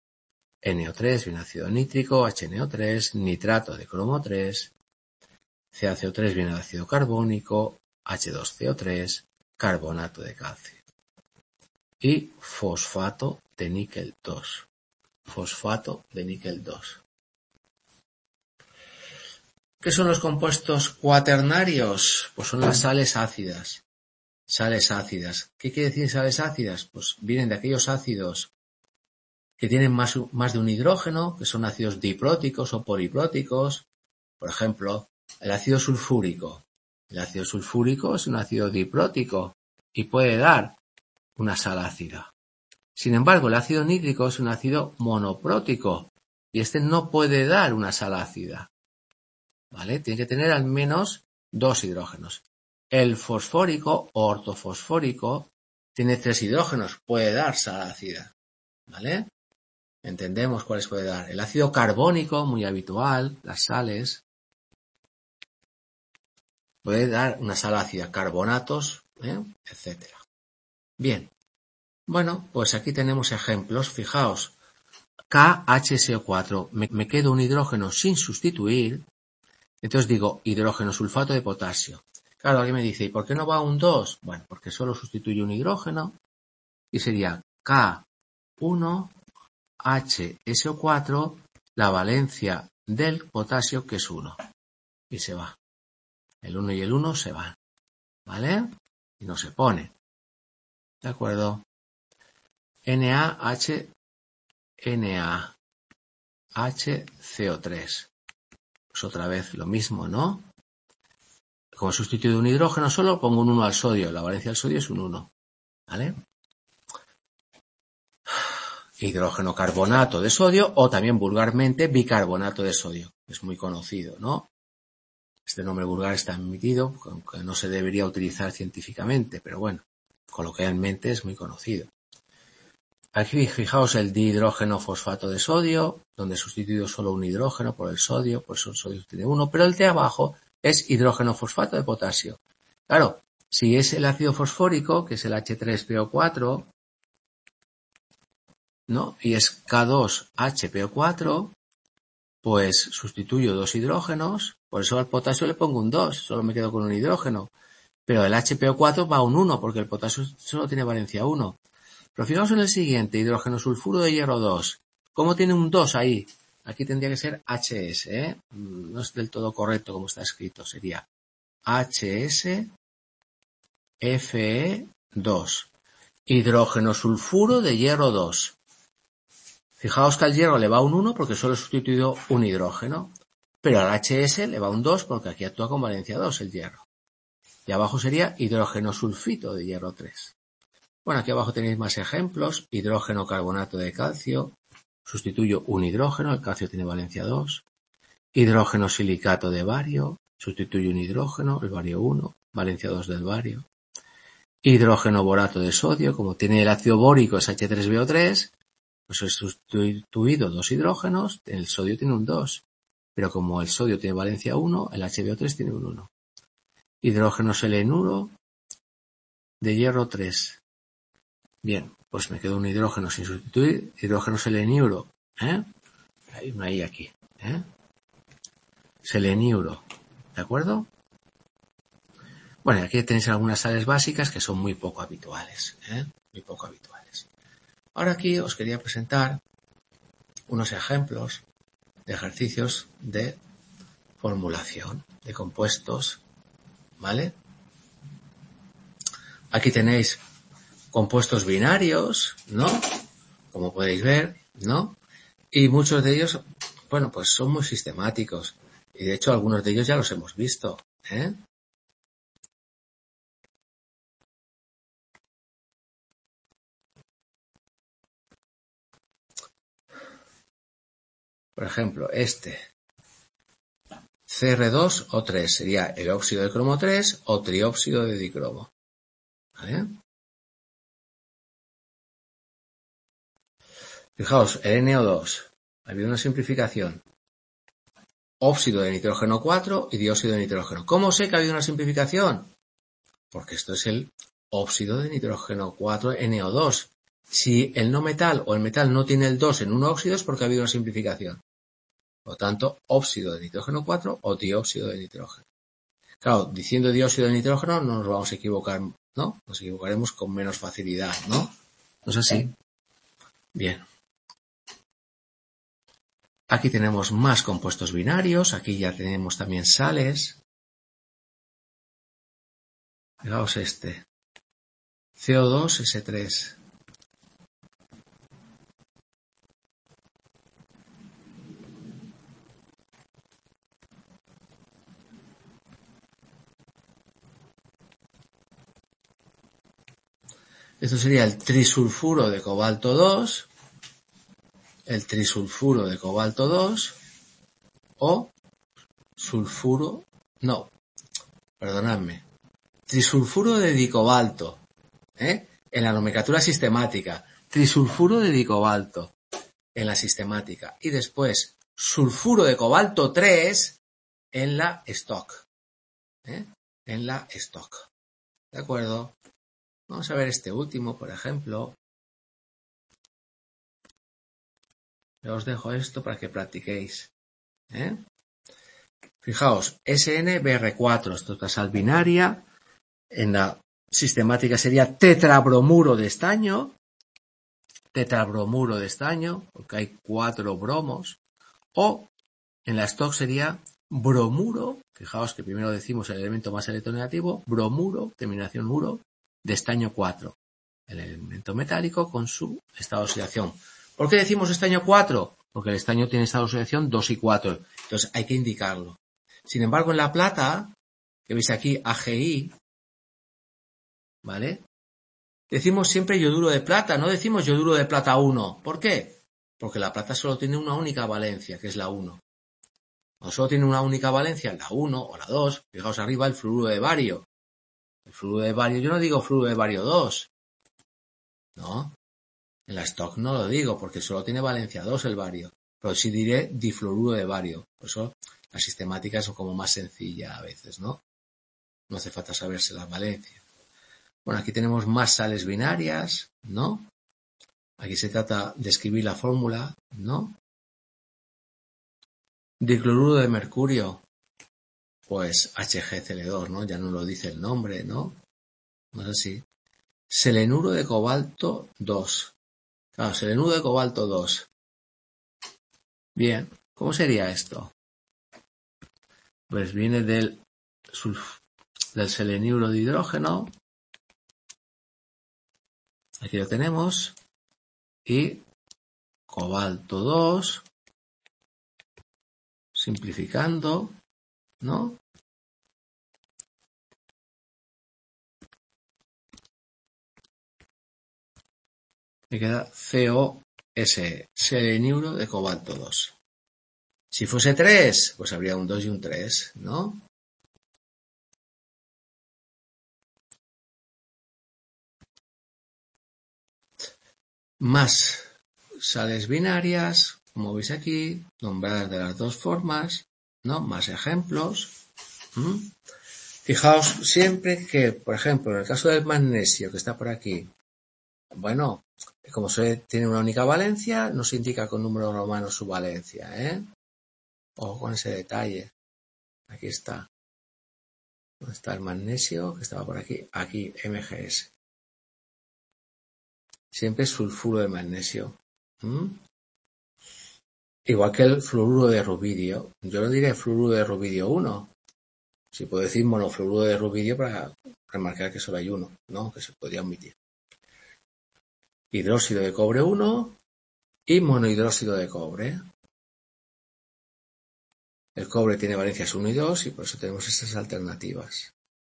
N O tres viene ácido nítrico, H N O tres, nitrato de cromo tres, C A C O tres viene de ácido carbónico, H dos C O tres, carbonato de calcio. Y fosfato de níquel dos. Fosfato de níquel dos. ¿Qué son los compuestos cuaternarios? Pues son las sales ácidas. Sales ácidas. ¿Qué quiere decir sales ácidas? Pues vienen de aquellos ácidos que tienen más, más de un hidrógeno, que son ácidos dipróticos o polipróticos. Por ejemplo, el ácido sulfúrico. El ácido sulfúrico es un ácido diprótico y puede dar una sal ácida. Sin embargo, el ácido nítrico es un ácido monoprótico y este no puede dar una sal ácida. ¿Vale? Tiene que tener al menos dos hidrógenos. El fosfórico o ortofosfórico tiene tres hidrógenos, puede dar sal ácida. ¿Vale? Entendemos cuáles puede dar. El ácido carbónico, muy habitual, las sales, puede dar una sal ácida, carbonatos, ¿eh? etcétera. Bien. Bueno, pues aquí tenemos ejemplos. Fijaos, K H S O cuatro, me, me quedo un hidrógeno sin sustituir, entonces digo hidrógeno sulfato de potasio. Claro, alguien me dice, ¿y por qué no va un dos? Bueno, porque solo sustituye un hidrógeno y sería K uno H S O cuatro, la valencia del potasio, que es uno. Y se va. El uno y el uno se van. ¿Vale? Y no se pone. ¿De acuerdo? NaH, Na, H C O tres. Pues otra vez lo mismo, ¿no? Como he sustituido un hidrógeno solo, pongo un uno al sodio. La valencia del sodio es un uno. ¿Vale? Hidrógeno carbonato de sodio o también vulgarmente bicarbonato de sodio. Es muy conocido, ¿no? Este nombre vulgar está emitido, aunque no se debería utilizar científicamente, pero bueno, coloquialmente es muy conocido. Aquí fijaos el dihidrógeno fosfato de sodio, donde he sustituido solo un hidrógeno por el sodio, por eso el sodio tiene uno, pero el de abajo es hidrógeno fosfato de potasio. Claro, si es el ácido fosfórico, que es el H tres P O cuatro, ¿no? Y es K dos H P O cuatro, pues sustituyo dos hidrógenos, por eso al potasio le pongo un dos, solo me quedo con un hidrógeno. Pero el H P O cuatro va a un uno, porque el potasio solo tiene valencia uno. Pero fijaos en el siguiente, hidrógeno sulfuro de hierro dos. ¿Cómo tiene un dos ahí? Aquí tendría que ser H S, ¿eh? No es del todo correcto como está escrito, sería H S F E dos. hidrógeno sulfuro de hierro dos. Fijaos que al hierro le va un uno porque solo he sustituido un hidrógeno, pero al H S le va un dos porque aquí actúa con valencia dos el hierro. Y abajo sería hidrógeno sulfito de hierro tres. Bueno, aquí abajo tenéis más ejemplos. Hidrógeno carbonato de calcio. Sustituyo un hidrógeno, el calcio tiene valencia dos. Hidrógeno silicato de bario. Sustituyo un hidrógeno, el bario uno, valencia dos del bario. Hidrógeno borato de sodio, como tiene el ácido bórico es H tres B O tres, pues he sustituido dos hidrógenos, el sodio tiene un dos. Pero como el sodio tiene valencia uno, el H B O tres tiene un uno. Hidrógeno selenuro de hierro tres. Bien, pues me queda un hidrógeno sin sustituir, hidrógeno seleniuro, ¿eh? Hay una I aquí, ¿eh? Seleniuro, ¿de acuerdo? Bueno, aquí tenéis algunas sales básicas que son muy poco habituales, ¿eh? Muy poco habituales. Ahora aquí os quería presentar unos ejemplos de ejercicios de formulación de compuestos, ¿vale? Aquí tenéis compuestos binarios, ¿no? Como podéis ver, ¿no? Y muchos de ellos, bueno, pues son muy sistemáticos. Y de hecho algunos de ellos ya los hemos visto, ¿eh? Por ejemplo, este. C R dos O tres sería el óxido de cromo tres o trióxido de dicromo, ¿vale? Fijaos, el N O dos, había una simplificación. Óxido de nitrógeno cuatro y dióxido de nitrógeno. ¿Cómo sé que ha habido una simplificación? Porque esto es el óxido de nitrógeno cuatro N O dos. Si el no metal o el metal no tiene el dos en un óxido es porque ha habido una simplificación. Por lo tanto, óxido de nitrógeno cuatro o dióxido de nitrógeno. Claro, diciendo dióxido de nitrógeno no nos vamos a equivocar, ¿no? Nos equivocaremos con menos facilidad, ¿no? ¿No es así? Bien. Aquí tenemos más compuestos binarios, aquí ya tenemos también sales. Fijaos este. C O dos S tres. Esto sería el trisulfuro de cobalto dos, el trisulfuro de cobalto dos o sulfuro, no, perdonadme, trisulfuro de dicobalto, ¿eh? En la nomenclatura sistemática, trisulfuro de dicobalto en la sistemática y después sulfuro de cobalto tres en la stock, ¿eh? En la stock, ¿de acuerdo? Vamos a ver este último, por ejemplo. Yo os dejo esto para que practiquéis, ¿eh? Fijaos, S N B R cuatro, esto es la sal binaria. En la sistemática sería tetrabromuro de estaño. Tetrabromuro de estaño, porque hay cuatro bromos. O en la stock sería bromuro. Fijaos que primero decimos el elemento más electronegativo. Bromuro, terminación uro, de estaño cuatro. El elemento metálico con su estado de oxidación. ¿Por qué decimos estaño cuatro? Porque el estaño tiene estado de oxidación dos y cuatro. Entonces hay que indicarlo. Sin embargo, en la plata, que veis aquí A G I, ¿vale? Decimos siempre yoduro de plata, no decimos yoduro de plata uno. ¿Por qué? Porque la plata solo tiene una única valencia, que es la uno. Cuando solo tiene una única valencia, la uno o la dos, fijaos arriba el fluoruro de bario. El fluoruro de bario, yo no digo fluoruro de bario dos. No. En la stock no lo digo, porque solo tiene valencia dos el bario. Pero sí diré difluoruro de bario. Por eso las sistemáticas son como más sencillas a veces, ¿no? No hace falta saberse la valencia. Bueno, aquí tenemos más sales binarias, ¿no? Aquí se trata de escribir la fórmula, ¿no? Dicloruro de mercurio, pues H G C L dos, ¿no? Ya no lo dice el nombre, ¿no? No es así. Selenuro de cobalto dos. Claro, selenuro de cobalto dos. Bien, ¿cómo sería esto? Pues viene del, del seleniuro de hidrógeno. Aquí lo tenemos. Y cobalto dos. Simplificando, ¿no? Me queda C O S, seleniuro de cobalto dos. Si fuese tres, pues habría un dos y un tres, ¿no? Más sales binarias, como veis aquí, nombradas de las dos formas, ¿no? Más ejemplos. ¿Mm? Fijaos siempre que, por ejemplo, en el caso del magnesio, que está por aquí, bueno, como se tiene una única valencia, no se indica con número romano su valencia, ¿eh? Ojo con ese detalle. Aquí está. ¿Dónde está el magnesio? Que estaba por aquí. Aquí, M G S. Siempre es sulfuro de magnesio. ¿Mm? Igual que el fluoruro de rubidio. Yo lo diré fluoruro de rubidio uno. Si puedo decir monofluoruro de rubidio para remarcar que solo hay uno, ¿no? Que se podría omitir. Hidróxido de cobre uno y monohidróxido de cobre. El cobre tiene valencias uno y dos y por eso tenemos estas alternativas.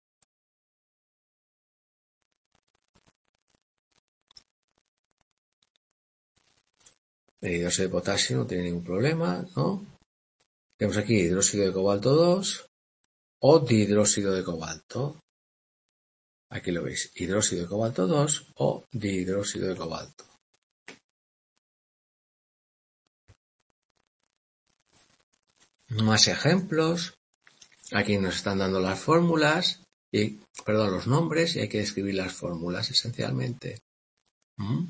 El hidróxido de potasio no tiene ningún problema, ¿no? Tenemos aquí hidróxido de cobalto dos o dihidróxido de cobalto. Aquí lo veis, hidróxido de cobalto dos o dihidróxido de cobalto. Más ejemplos. Aquí nos están dando las fórmulas, y, perdón, los nombres, y hay que escribir las fórmulas esencialmente. ¿Mm?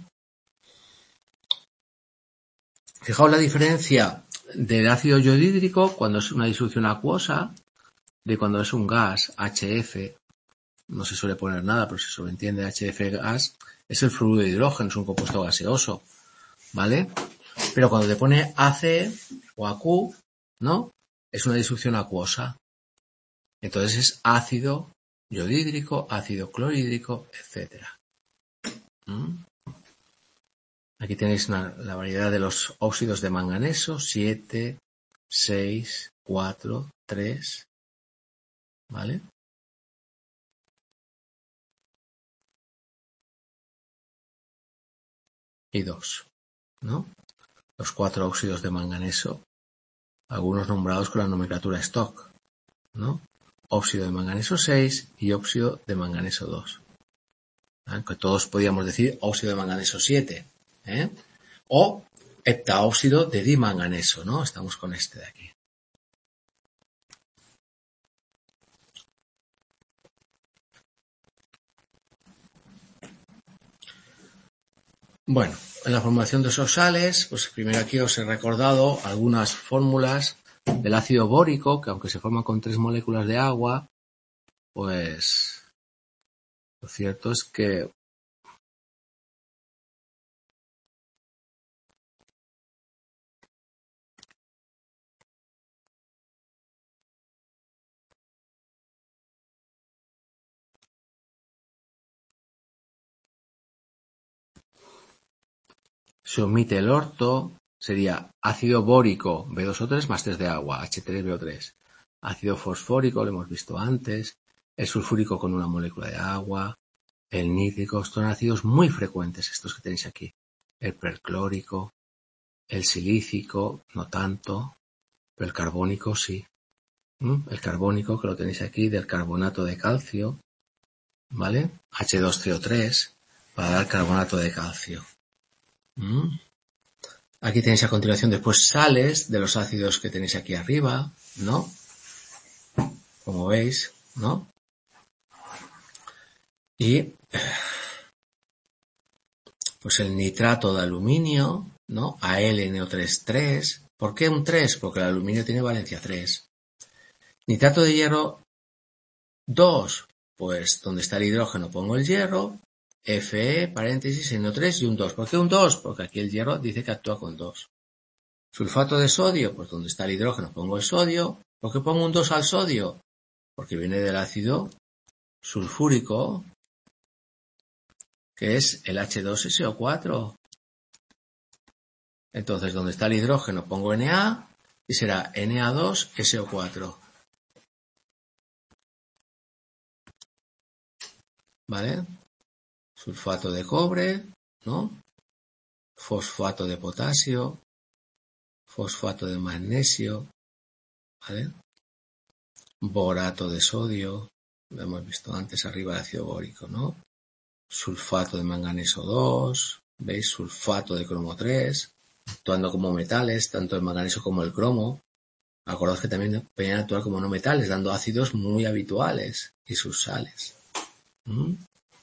Fijaos la diferencia del ácido yodhídrico cuando es una disolución acuosa de cuando es un gas, H F. No se suele poner nada, pero se sobreentiende H F gas, es el fluoruro de hidrógeno, es un compuesto gaseoso, ¿vale? Pero cuando te pone A C o A Q, ¿no? Es una disolución acuosa. Entonces es ácido yodhídrico, ácido clorhídrico, etcétera. ¿Mm? Aquí tenéis una, la variedad de los óxidos de manganeso, siete, seis, cuatro, tres, ¿vale? Y dos, ¿no? Los cuatro óxidos de manganeso, algunos nombrados con la nomenclatura Stock, ¿no? Óxido de manganeso seis y óxido de manganeso dos. Aunque todos podíamos decir óxido de manganeso siete, ¿eh? O heptaóxido de dimanganeso, ¿no? Estamos con este de aquí. Bueno, en la formación de esos sales, pues primero aquí os he recordado algunas fórmulas del ácido bórico, que aunque se forma con tres moléculas de agua, pues lo cierto es que se omite el orto, sería ácido bórico B dos O tres más tres de agua, H tres B O tres. Ácido fosfórico, lo hemos visto antes, el sulfúrico con una molécula de agua, el nítrico, son ácidos muy frecuentes estos que tenéis aquí. El perclórico, el silícico, no tanto, pero el carbónico sí. ¿Mm? El carbónico que lo tenéis aquí del carbonato de calcio, ¿vale? H dos C O tres para dar carbonato de calcio. ¿Mm? Aquí tenéis a continuación después sales de los ácidos que tenéis aquí arriba, ¿no? Como veis, ¿no? Y pues el nitrato de aluminio, ¿no? A L N O tres tres. ¿Por qué un tres? Porque el aluminio tiene valencia tres. Nitrato de hierro dos. Pues donde está el hidrógeno pongo el hierro. Fe, paréntesis, N O tres y un dos. ¿Por qué un dos? Porque aquí el hierro dice que actúa con dos. Sulfato de sodio, pues donde está el hidrógeno pongo el sodio. ¿Por qué pongo un dos al sodio? Porque viene del ácido sulfúrico, que es el hache dos ese o cuatro. Entonces, donde está el hidrógeno pongo Na y será N A dos ese o cuatro. ¿Vale? Sulfato de cobre, ¿no? Fosfato de potasio, fosfato de magnesio, ¿vale? Borato de sodio, lo hemos visto antes arriba, el ácido bórico, ¿no? Sulfato de manganeso dos, ¿veis? Sulfato de cromo tres, actuando como metales, tanto el manganeso como el cromo. Acordaos que también pueden actuar como no metales, dando ácidos muy habituales y sus sales. ¿Mm?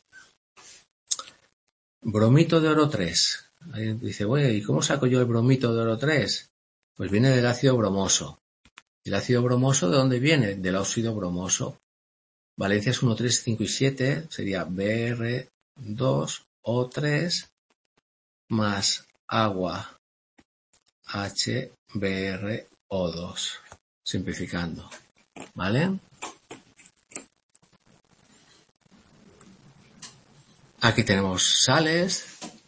Bromito de oro tres. Alguien dice, bueno, ¿y cómo saco yo el bromito de oro tres? Pues viene del ácido bromoso. ¿El ácido bromoso de dónde viene? Del óxido bromoso. Valencias uno, tres, cinco y siete sería B R dos O tres más agua H B R O dos. Simplificando. ¿Vale? Aquí tenemos sales,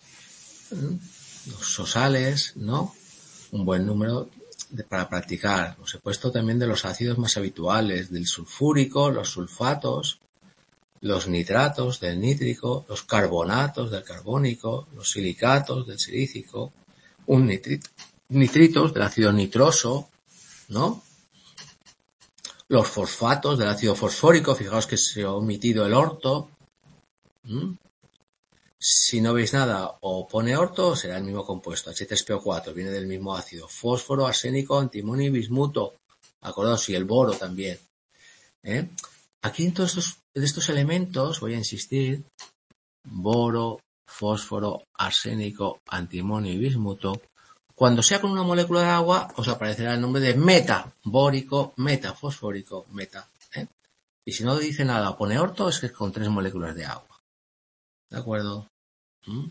los sosales, ¿no? Un buen número de, para practicar. Os he puesto también de los ácidos más habituales, del sulfúrico, los sulfatos, los nitratos del nítrico, los carbonatos del carbónico, los silicatos del silícico, un nitrito, nitritos del ácido nitroso, ¿no? Los fosfatos del ácido fosfórico, fijaos que se ha omitido el orto. ¿Mm? Si no veis nada o pone orto, será el mismo compuesto, H tres P O cuatro, viene del mismo ácido. Fósforo, arsénico, antimonio y bismuto. Acordaos, y el boro también. ¿Eh? Aquí en todos estos, de estos elementos, voy a insistir, boro, fósforo, arsénico, antimonio y bismuto. Cuando sea con una molécula de agua, os aparecerá el nombre de meta, bórico, meta, fosfórico, meta. ¿eh? Y si no dice nada o pone orto, es que es con tres moléculas de agua. ¿De acuerdo? ¿Mm?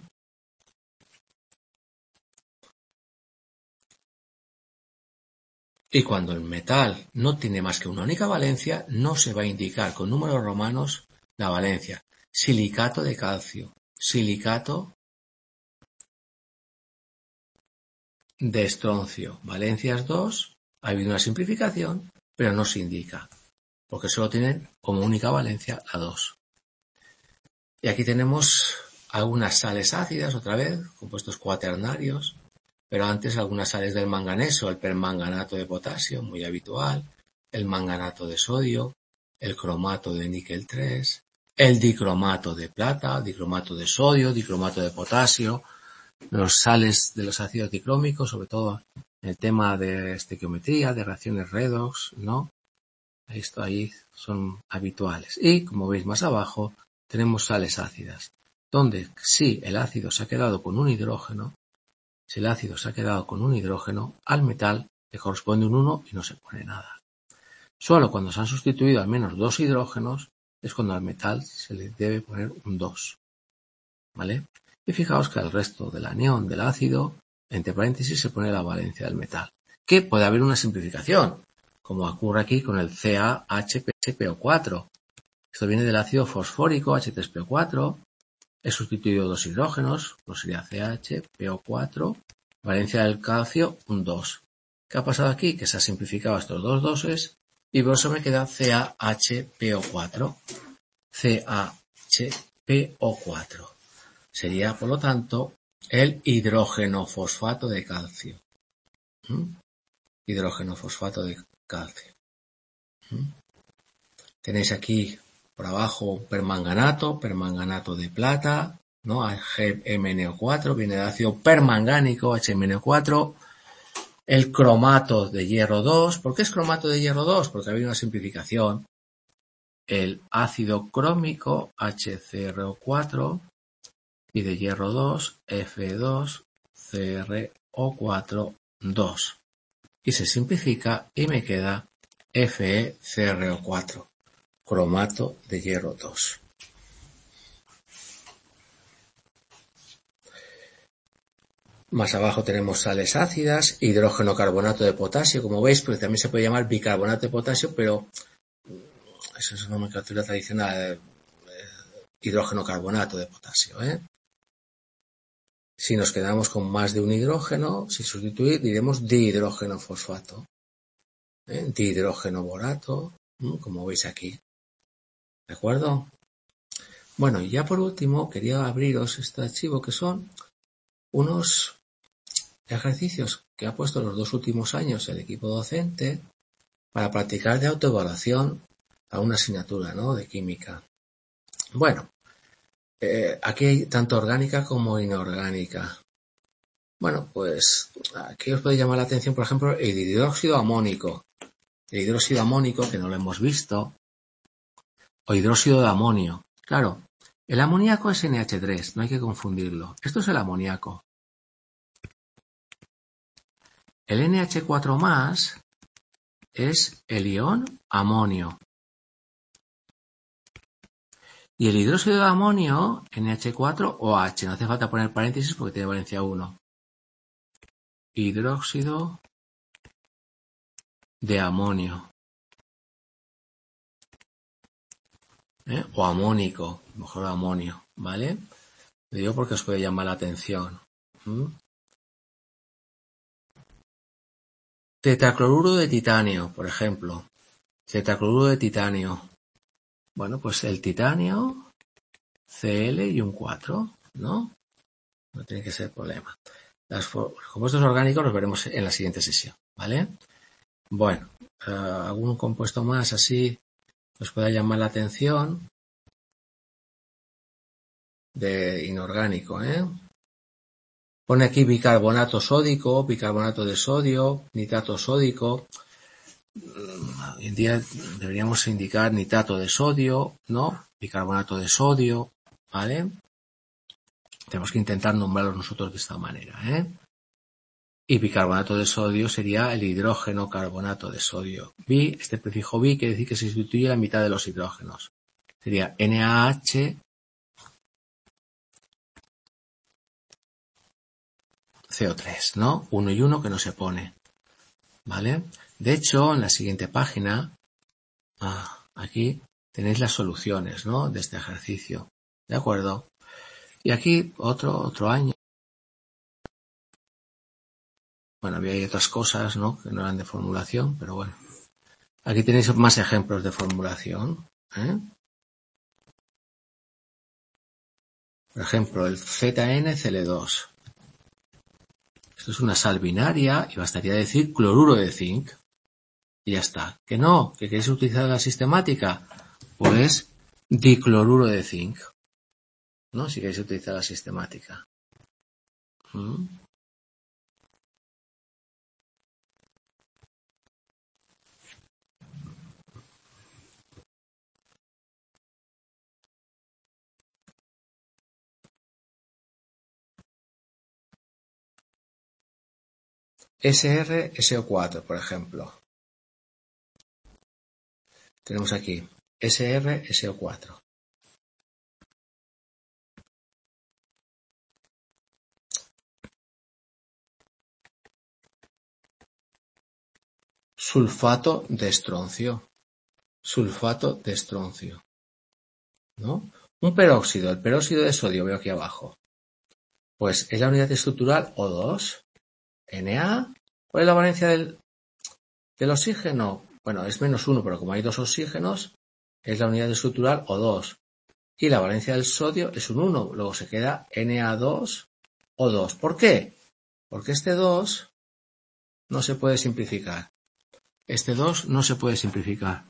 Y cuando el metal no tiene más que una única valencia, no se va a indicar con números romanos la valencia. Silicato de calcio, silicato de estroncio, valencias dos, ha habido una simplificación, pero no se indica, porque solo tienen como única valencia la dos. Y aquí tenemos algunas sales ácidas, otra vez, compuestos cuaternarios, pero antes algunas sales del manganeso, el permanganato de potasio, muy habitual, el manganato de sodio, el cromato de níquel tres, el dicromato de plata, dicromato de sodio, dicromato de potasio, los sales de los ácidos dicrómicos, sobre todo en el tema de estequiometría, de reacciones redox, ¿no? Esto ahí son habituales. Y, como veis más abajo, tenemos sales ácidas, donde si el ácido se ha quedado con un hidrógeno, si el ácido se ha quedado con un hidrógeno, al metal le corresponde un uno y no se pone nada. Solo cuando se han sustituido al menos dos hidrógenos es cuando al metal se le debe poner un dos. ¿Vale? Y fijaos que al resto del anión del ácido, entre paréntesis, se pone la valencia del metal. Que puede haber una simplificación, como ocurre aquí con el C A H P O cuatro. Esto viene del ácido fosfórico H tres P O cuatro. He sustituido dos hidrógenos, pues sería C H P O cuatro, valencia del calcio, un dos. ¿Qué ha pasado aquí? Que se ha simplificado estos dos doses y por eso me queda C A H P O cuatro. C A H P O cuatro. Sería, por lo tanto, el hidrógeno fosfato de calcio. ¿Mm? Hidrógeno fosfato de calcio. ¿Mm? Tenéis aquí por abajo permanganato, permanganato de plata, ¿no? G M N O cuatro, viene del ácido permangánico, H M N O cuatro. El cromato de hierro dos. ¿Por qué es cromato de hierro dos? Porque había una simplificación. El ácido crómico, H C R O cuatro. Y de hierro dos, F dos, C R O cuatro, dos. Y se simplifica y me queda F E C R O cuatro. Cromato de hierro dos. Más abajo tenemos sales ácidas, hidrógeno carbonato de potasio, como veis, porque también se puede llamar bicarbonato de potasio, pero eso es una nomenclatura tradicional, eh, hidrógeno carbonato de potasio, ¿eh? Si nos quedamos con más de un hidrógeno, sin sustituir, diremos dihidrógeno fosfato. ¿Eh? Dihidrógeno borato, ¿eh? Como veis aquí. ¿De acuerdo? Bueno, y ya por último quería abriros este archivo que son unos ejercicios que ha puesto los dos últimos años el equipo docente para practicar de autoevaluación a una asignatura, ¿no?, de química. Bueno, eh, aquí hay tanto orgánica como inorgánica. Bueno, pues aquí os puede llamar la atención, por ejemplo, el hidróxido amónico. El hidróxido amónico, que no lo hemos visto, o hidróxido de amonio. Claro, el amoníaco es ene hache tres, no hay que confundirlo. Esto es el amoníaco. El ene hache cuatro más es el ion amonio. Y el hidróxido de amonio, ene hache cuatro o H, no hace falta poner paréntesis porque tiene valencia uno. Hidróxido de amonio. ¿Eh? O amónico, mejor amonio, ¿vale? Lo digo porque os puede llamar la atención. ¿Mm? Tetracloruro de titanio, por ejemplo. Tetracloruro de titanio. Bueno, pues el titanio, ce ele y un cuatro, ¿no? No tiene que ser problema. Los compuestos orgánicos los veremos en la siguiente sesión, ¿vale? Bueno, uh, algún compuesto más así os pueda llamar la atención de inorgánico, ¿eh? Pone aquí bicarbonato sódico, bicarbonato de sodio, nitrato sódico. Hoy en día deberíamos indicar nitrato de sodio, ¿no? Bicarbonato de sodio, ¿vale? Tenemos que intentar nombrarlos nosotros de esta manera, ¿eh? Y bicarbonato de sodio sería el hidrógeno carbonato de sodio. Bi, este prefijo bi quiere decir que se sustituye la mitad de los hidrógenos. Sería ene a hache ce o tres, ¿no? Uno y uno que no se pone, ¿vale? De hecho, en la siguiente página, ah, aquí tenéis las soluciones, ¿no?, de este ejercicio, ¿de acuerdo? Y aquí otro, otro año. Bueno, había otras cosas, ¿no?, que no eran de formulación, pero bueno. Aquí tenéis más ejemplos de formulación, ¿eh? Por ejemplo, el zeta ene ce ele dos. Esto es una sal binaria y bastaría decir cloruro de zinc. Y ya está. ¿Que no? ¿Que queréis utilizar la sistemática? Pues dicloruro de zinc, ¿no? Si queréis utilizar la sistemática. ¿Mm? ese erre ese o cuatro, por ejemplo. Tenemos aquí ese erre ese o cuatro. Sulfato de estroncio. Sulfato de estroncio, ¿no? Un peróxido, el peróxido de sodio, veo aquí abajo. Pues es la unidad estructural o dos. ene a. ¿Cuál es la valencia del, del oxígeno? Bueno, es menos uno, pero como hay dos oxígenos, es la unidad estructural o dos. Y la valencia del sodio es un uno. Luego se queda ene a dos o dos. ¿Por qué? Porque este dos no se puede simplificar. Este dos no se puede simplificar.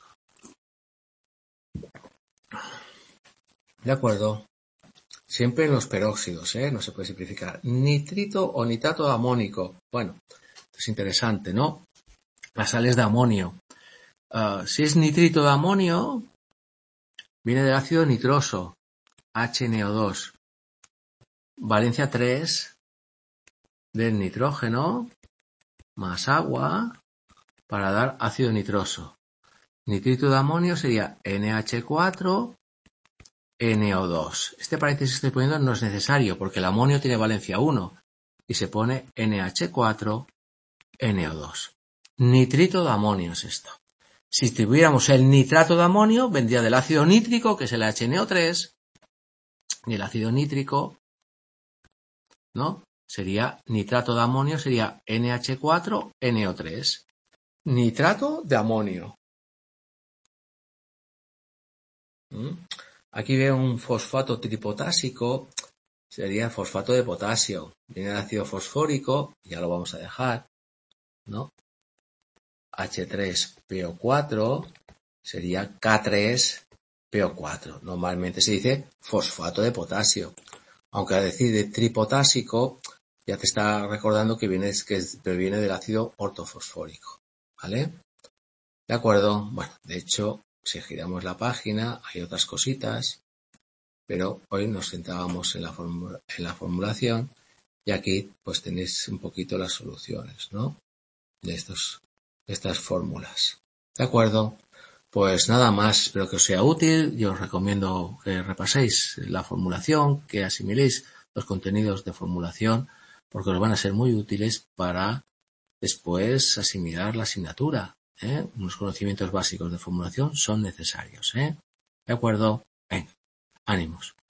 De acuerdo. Siempre en los peróxidos, ¿eh? No se puede simplificar. Nitrito o nitrato amónico. Bueno, es interesante, ¿no? Las sales de amonio. Uh, si es nitrito de amonio, viene del ácido nitroso, hache ene o dos. Valencia tres del nitrógeno más agua para dar ácido nitroso. Nitrito de amonio sería ene hache cuatro ene o dos. Este paréntesis que estoy poniendo no es necesario porque el amonio tiene valencia uno y se pone ene hache cuatro ene o dos. Nitrito de amonio es esto. Si tuviéramos el nitrato de amonio, vendría del ácido nítrico, que es el hache ene o tres, y el ácido nítrico ¿no? Sería nitrato de amonio, sería N H cuatro N O tres. Nitrato de amonio. ¿Mm? Aquí veo un fosfato tripotásico, sería fosfato de potasio. Viene el ácido fosfórico, ya lo vamos a dejar, ¿no? H tres P O cuatro sería K tres P O cuatro. Normalmente se dice fosfato de potasio. Aunque al decir de tripotásico, ya te está recordando que viene, que proviene del ácido ortofosfórico. ¿Vale? De acuerdo. Bueno, de hecho, si giramos la página, hay otras cositas, pero hoy nos centrábamos en la, formula, en la formulación y aquí pues tenéis un poquito las soluciones, ¿no? De estos, de estas fórmulas. ¿De acuerdo? Pues nada más, espero que os sea útil. Yo os recomiendo que repaséis la formulación, que asimiléis los contenidos de formulación, porque os van a ser muy útiles para después asimilar la asignatura. ¿eh? Unos conocimientos básicos de formulación son necesarios. ¿eh? ¿De acuerdo? Venga, ánimos.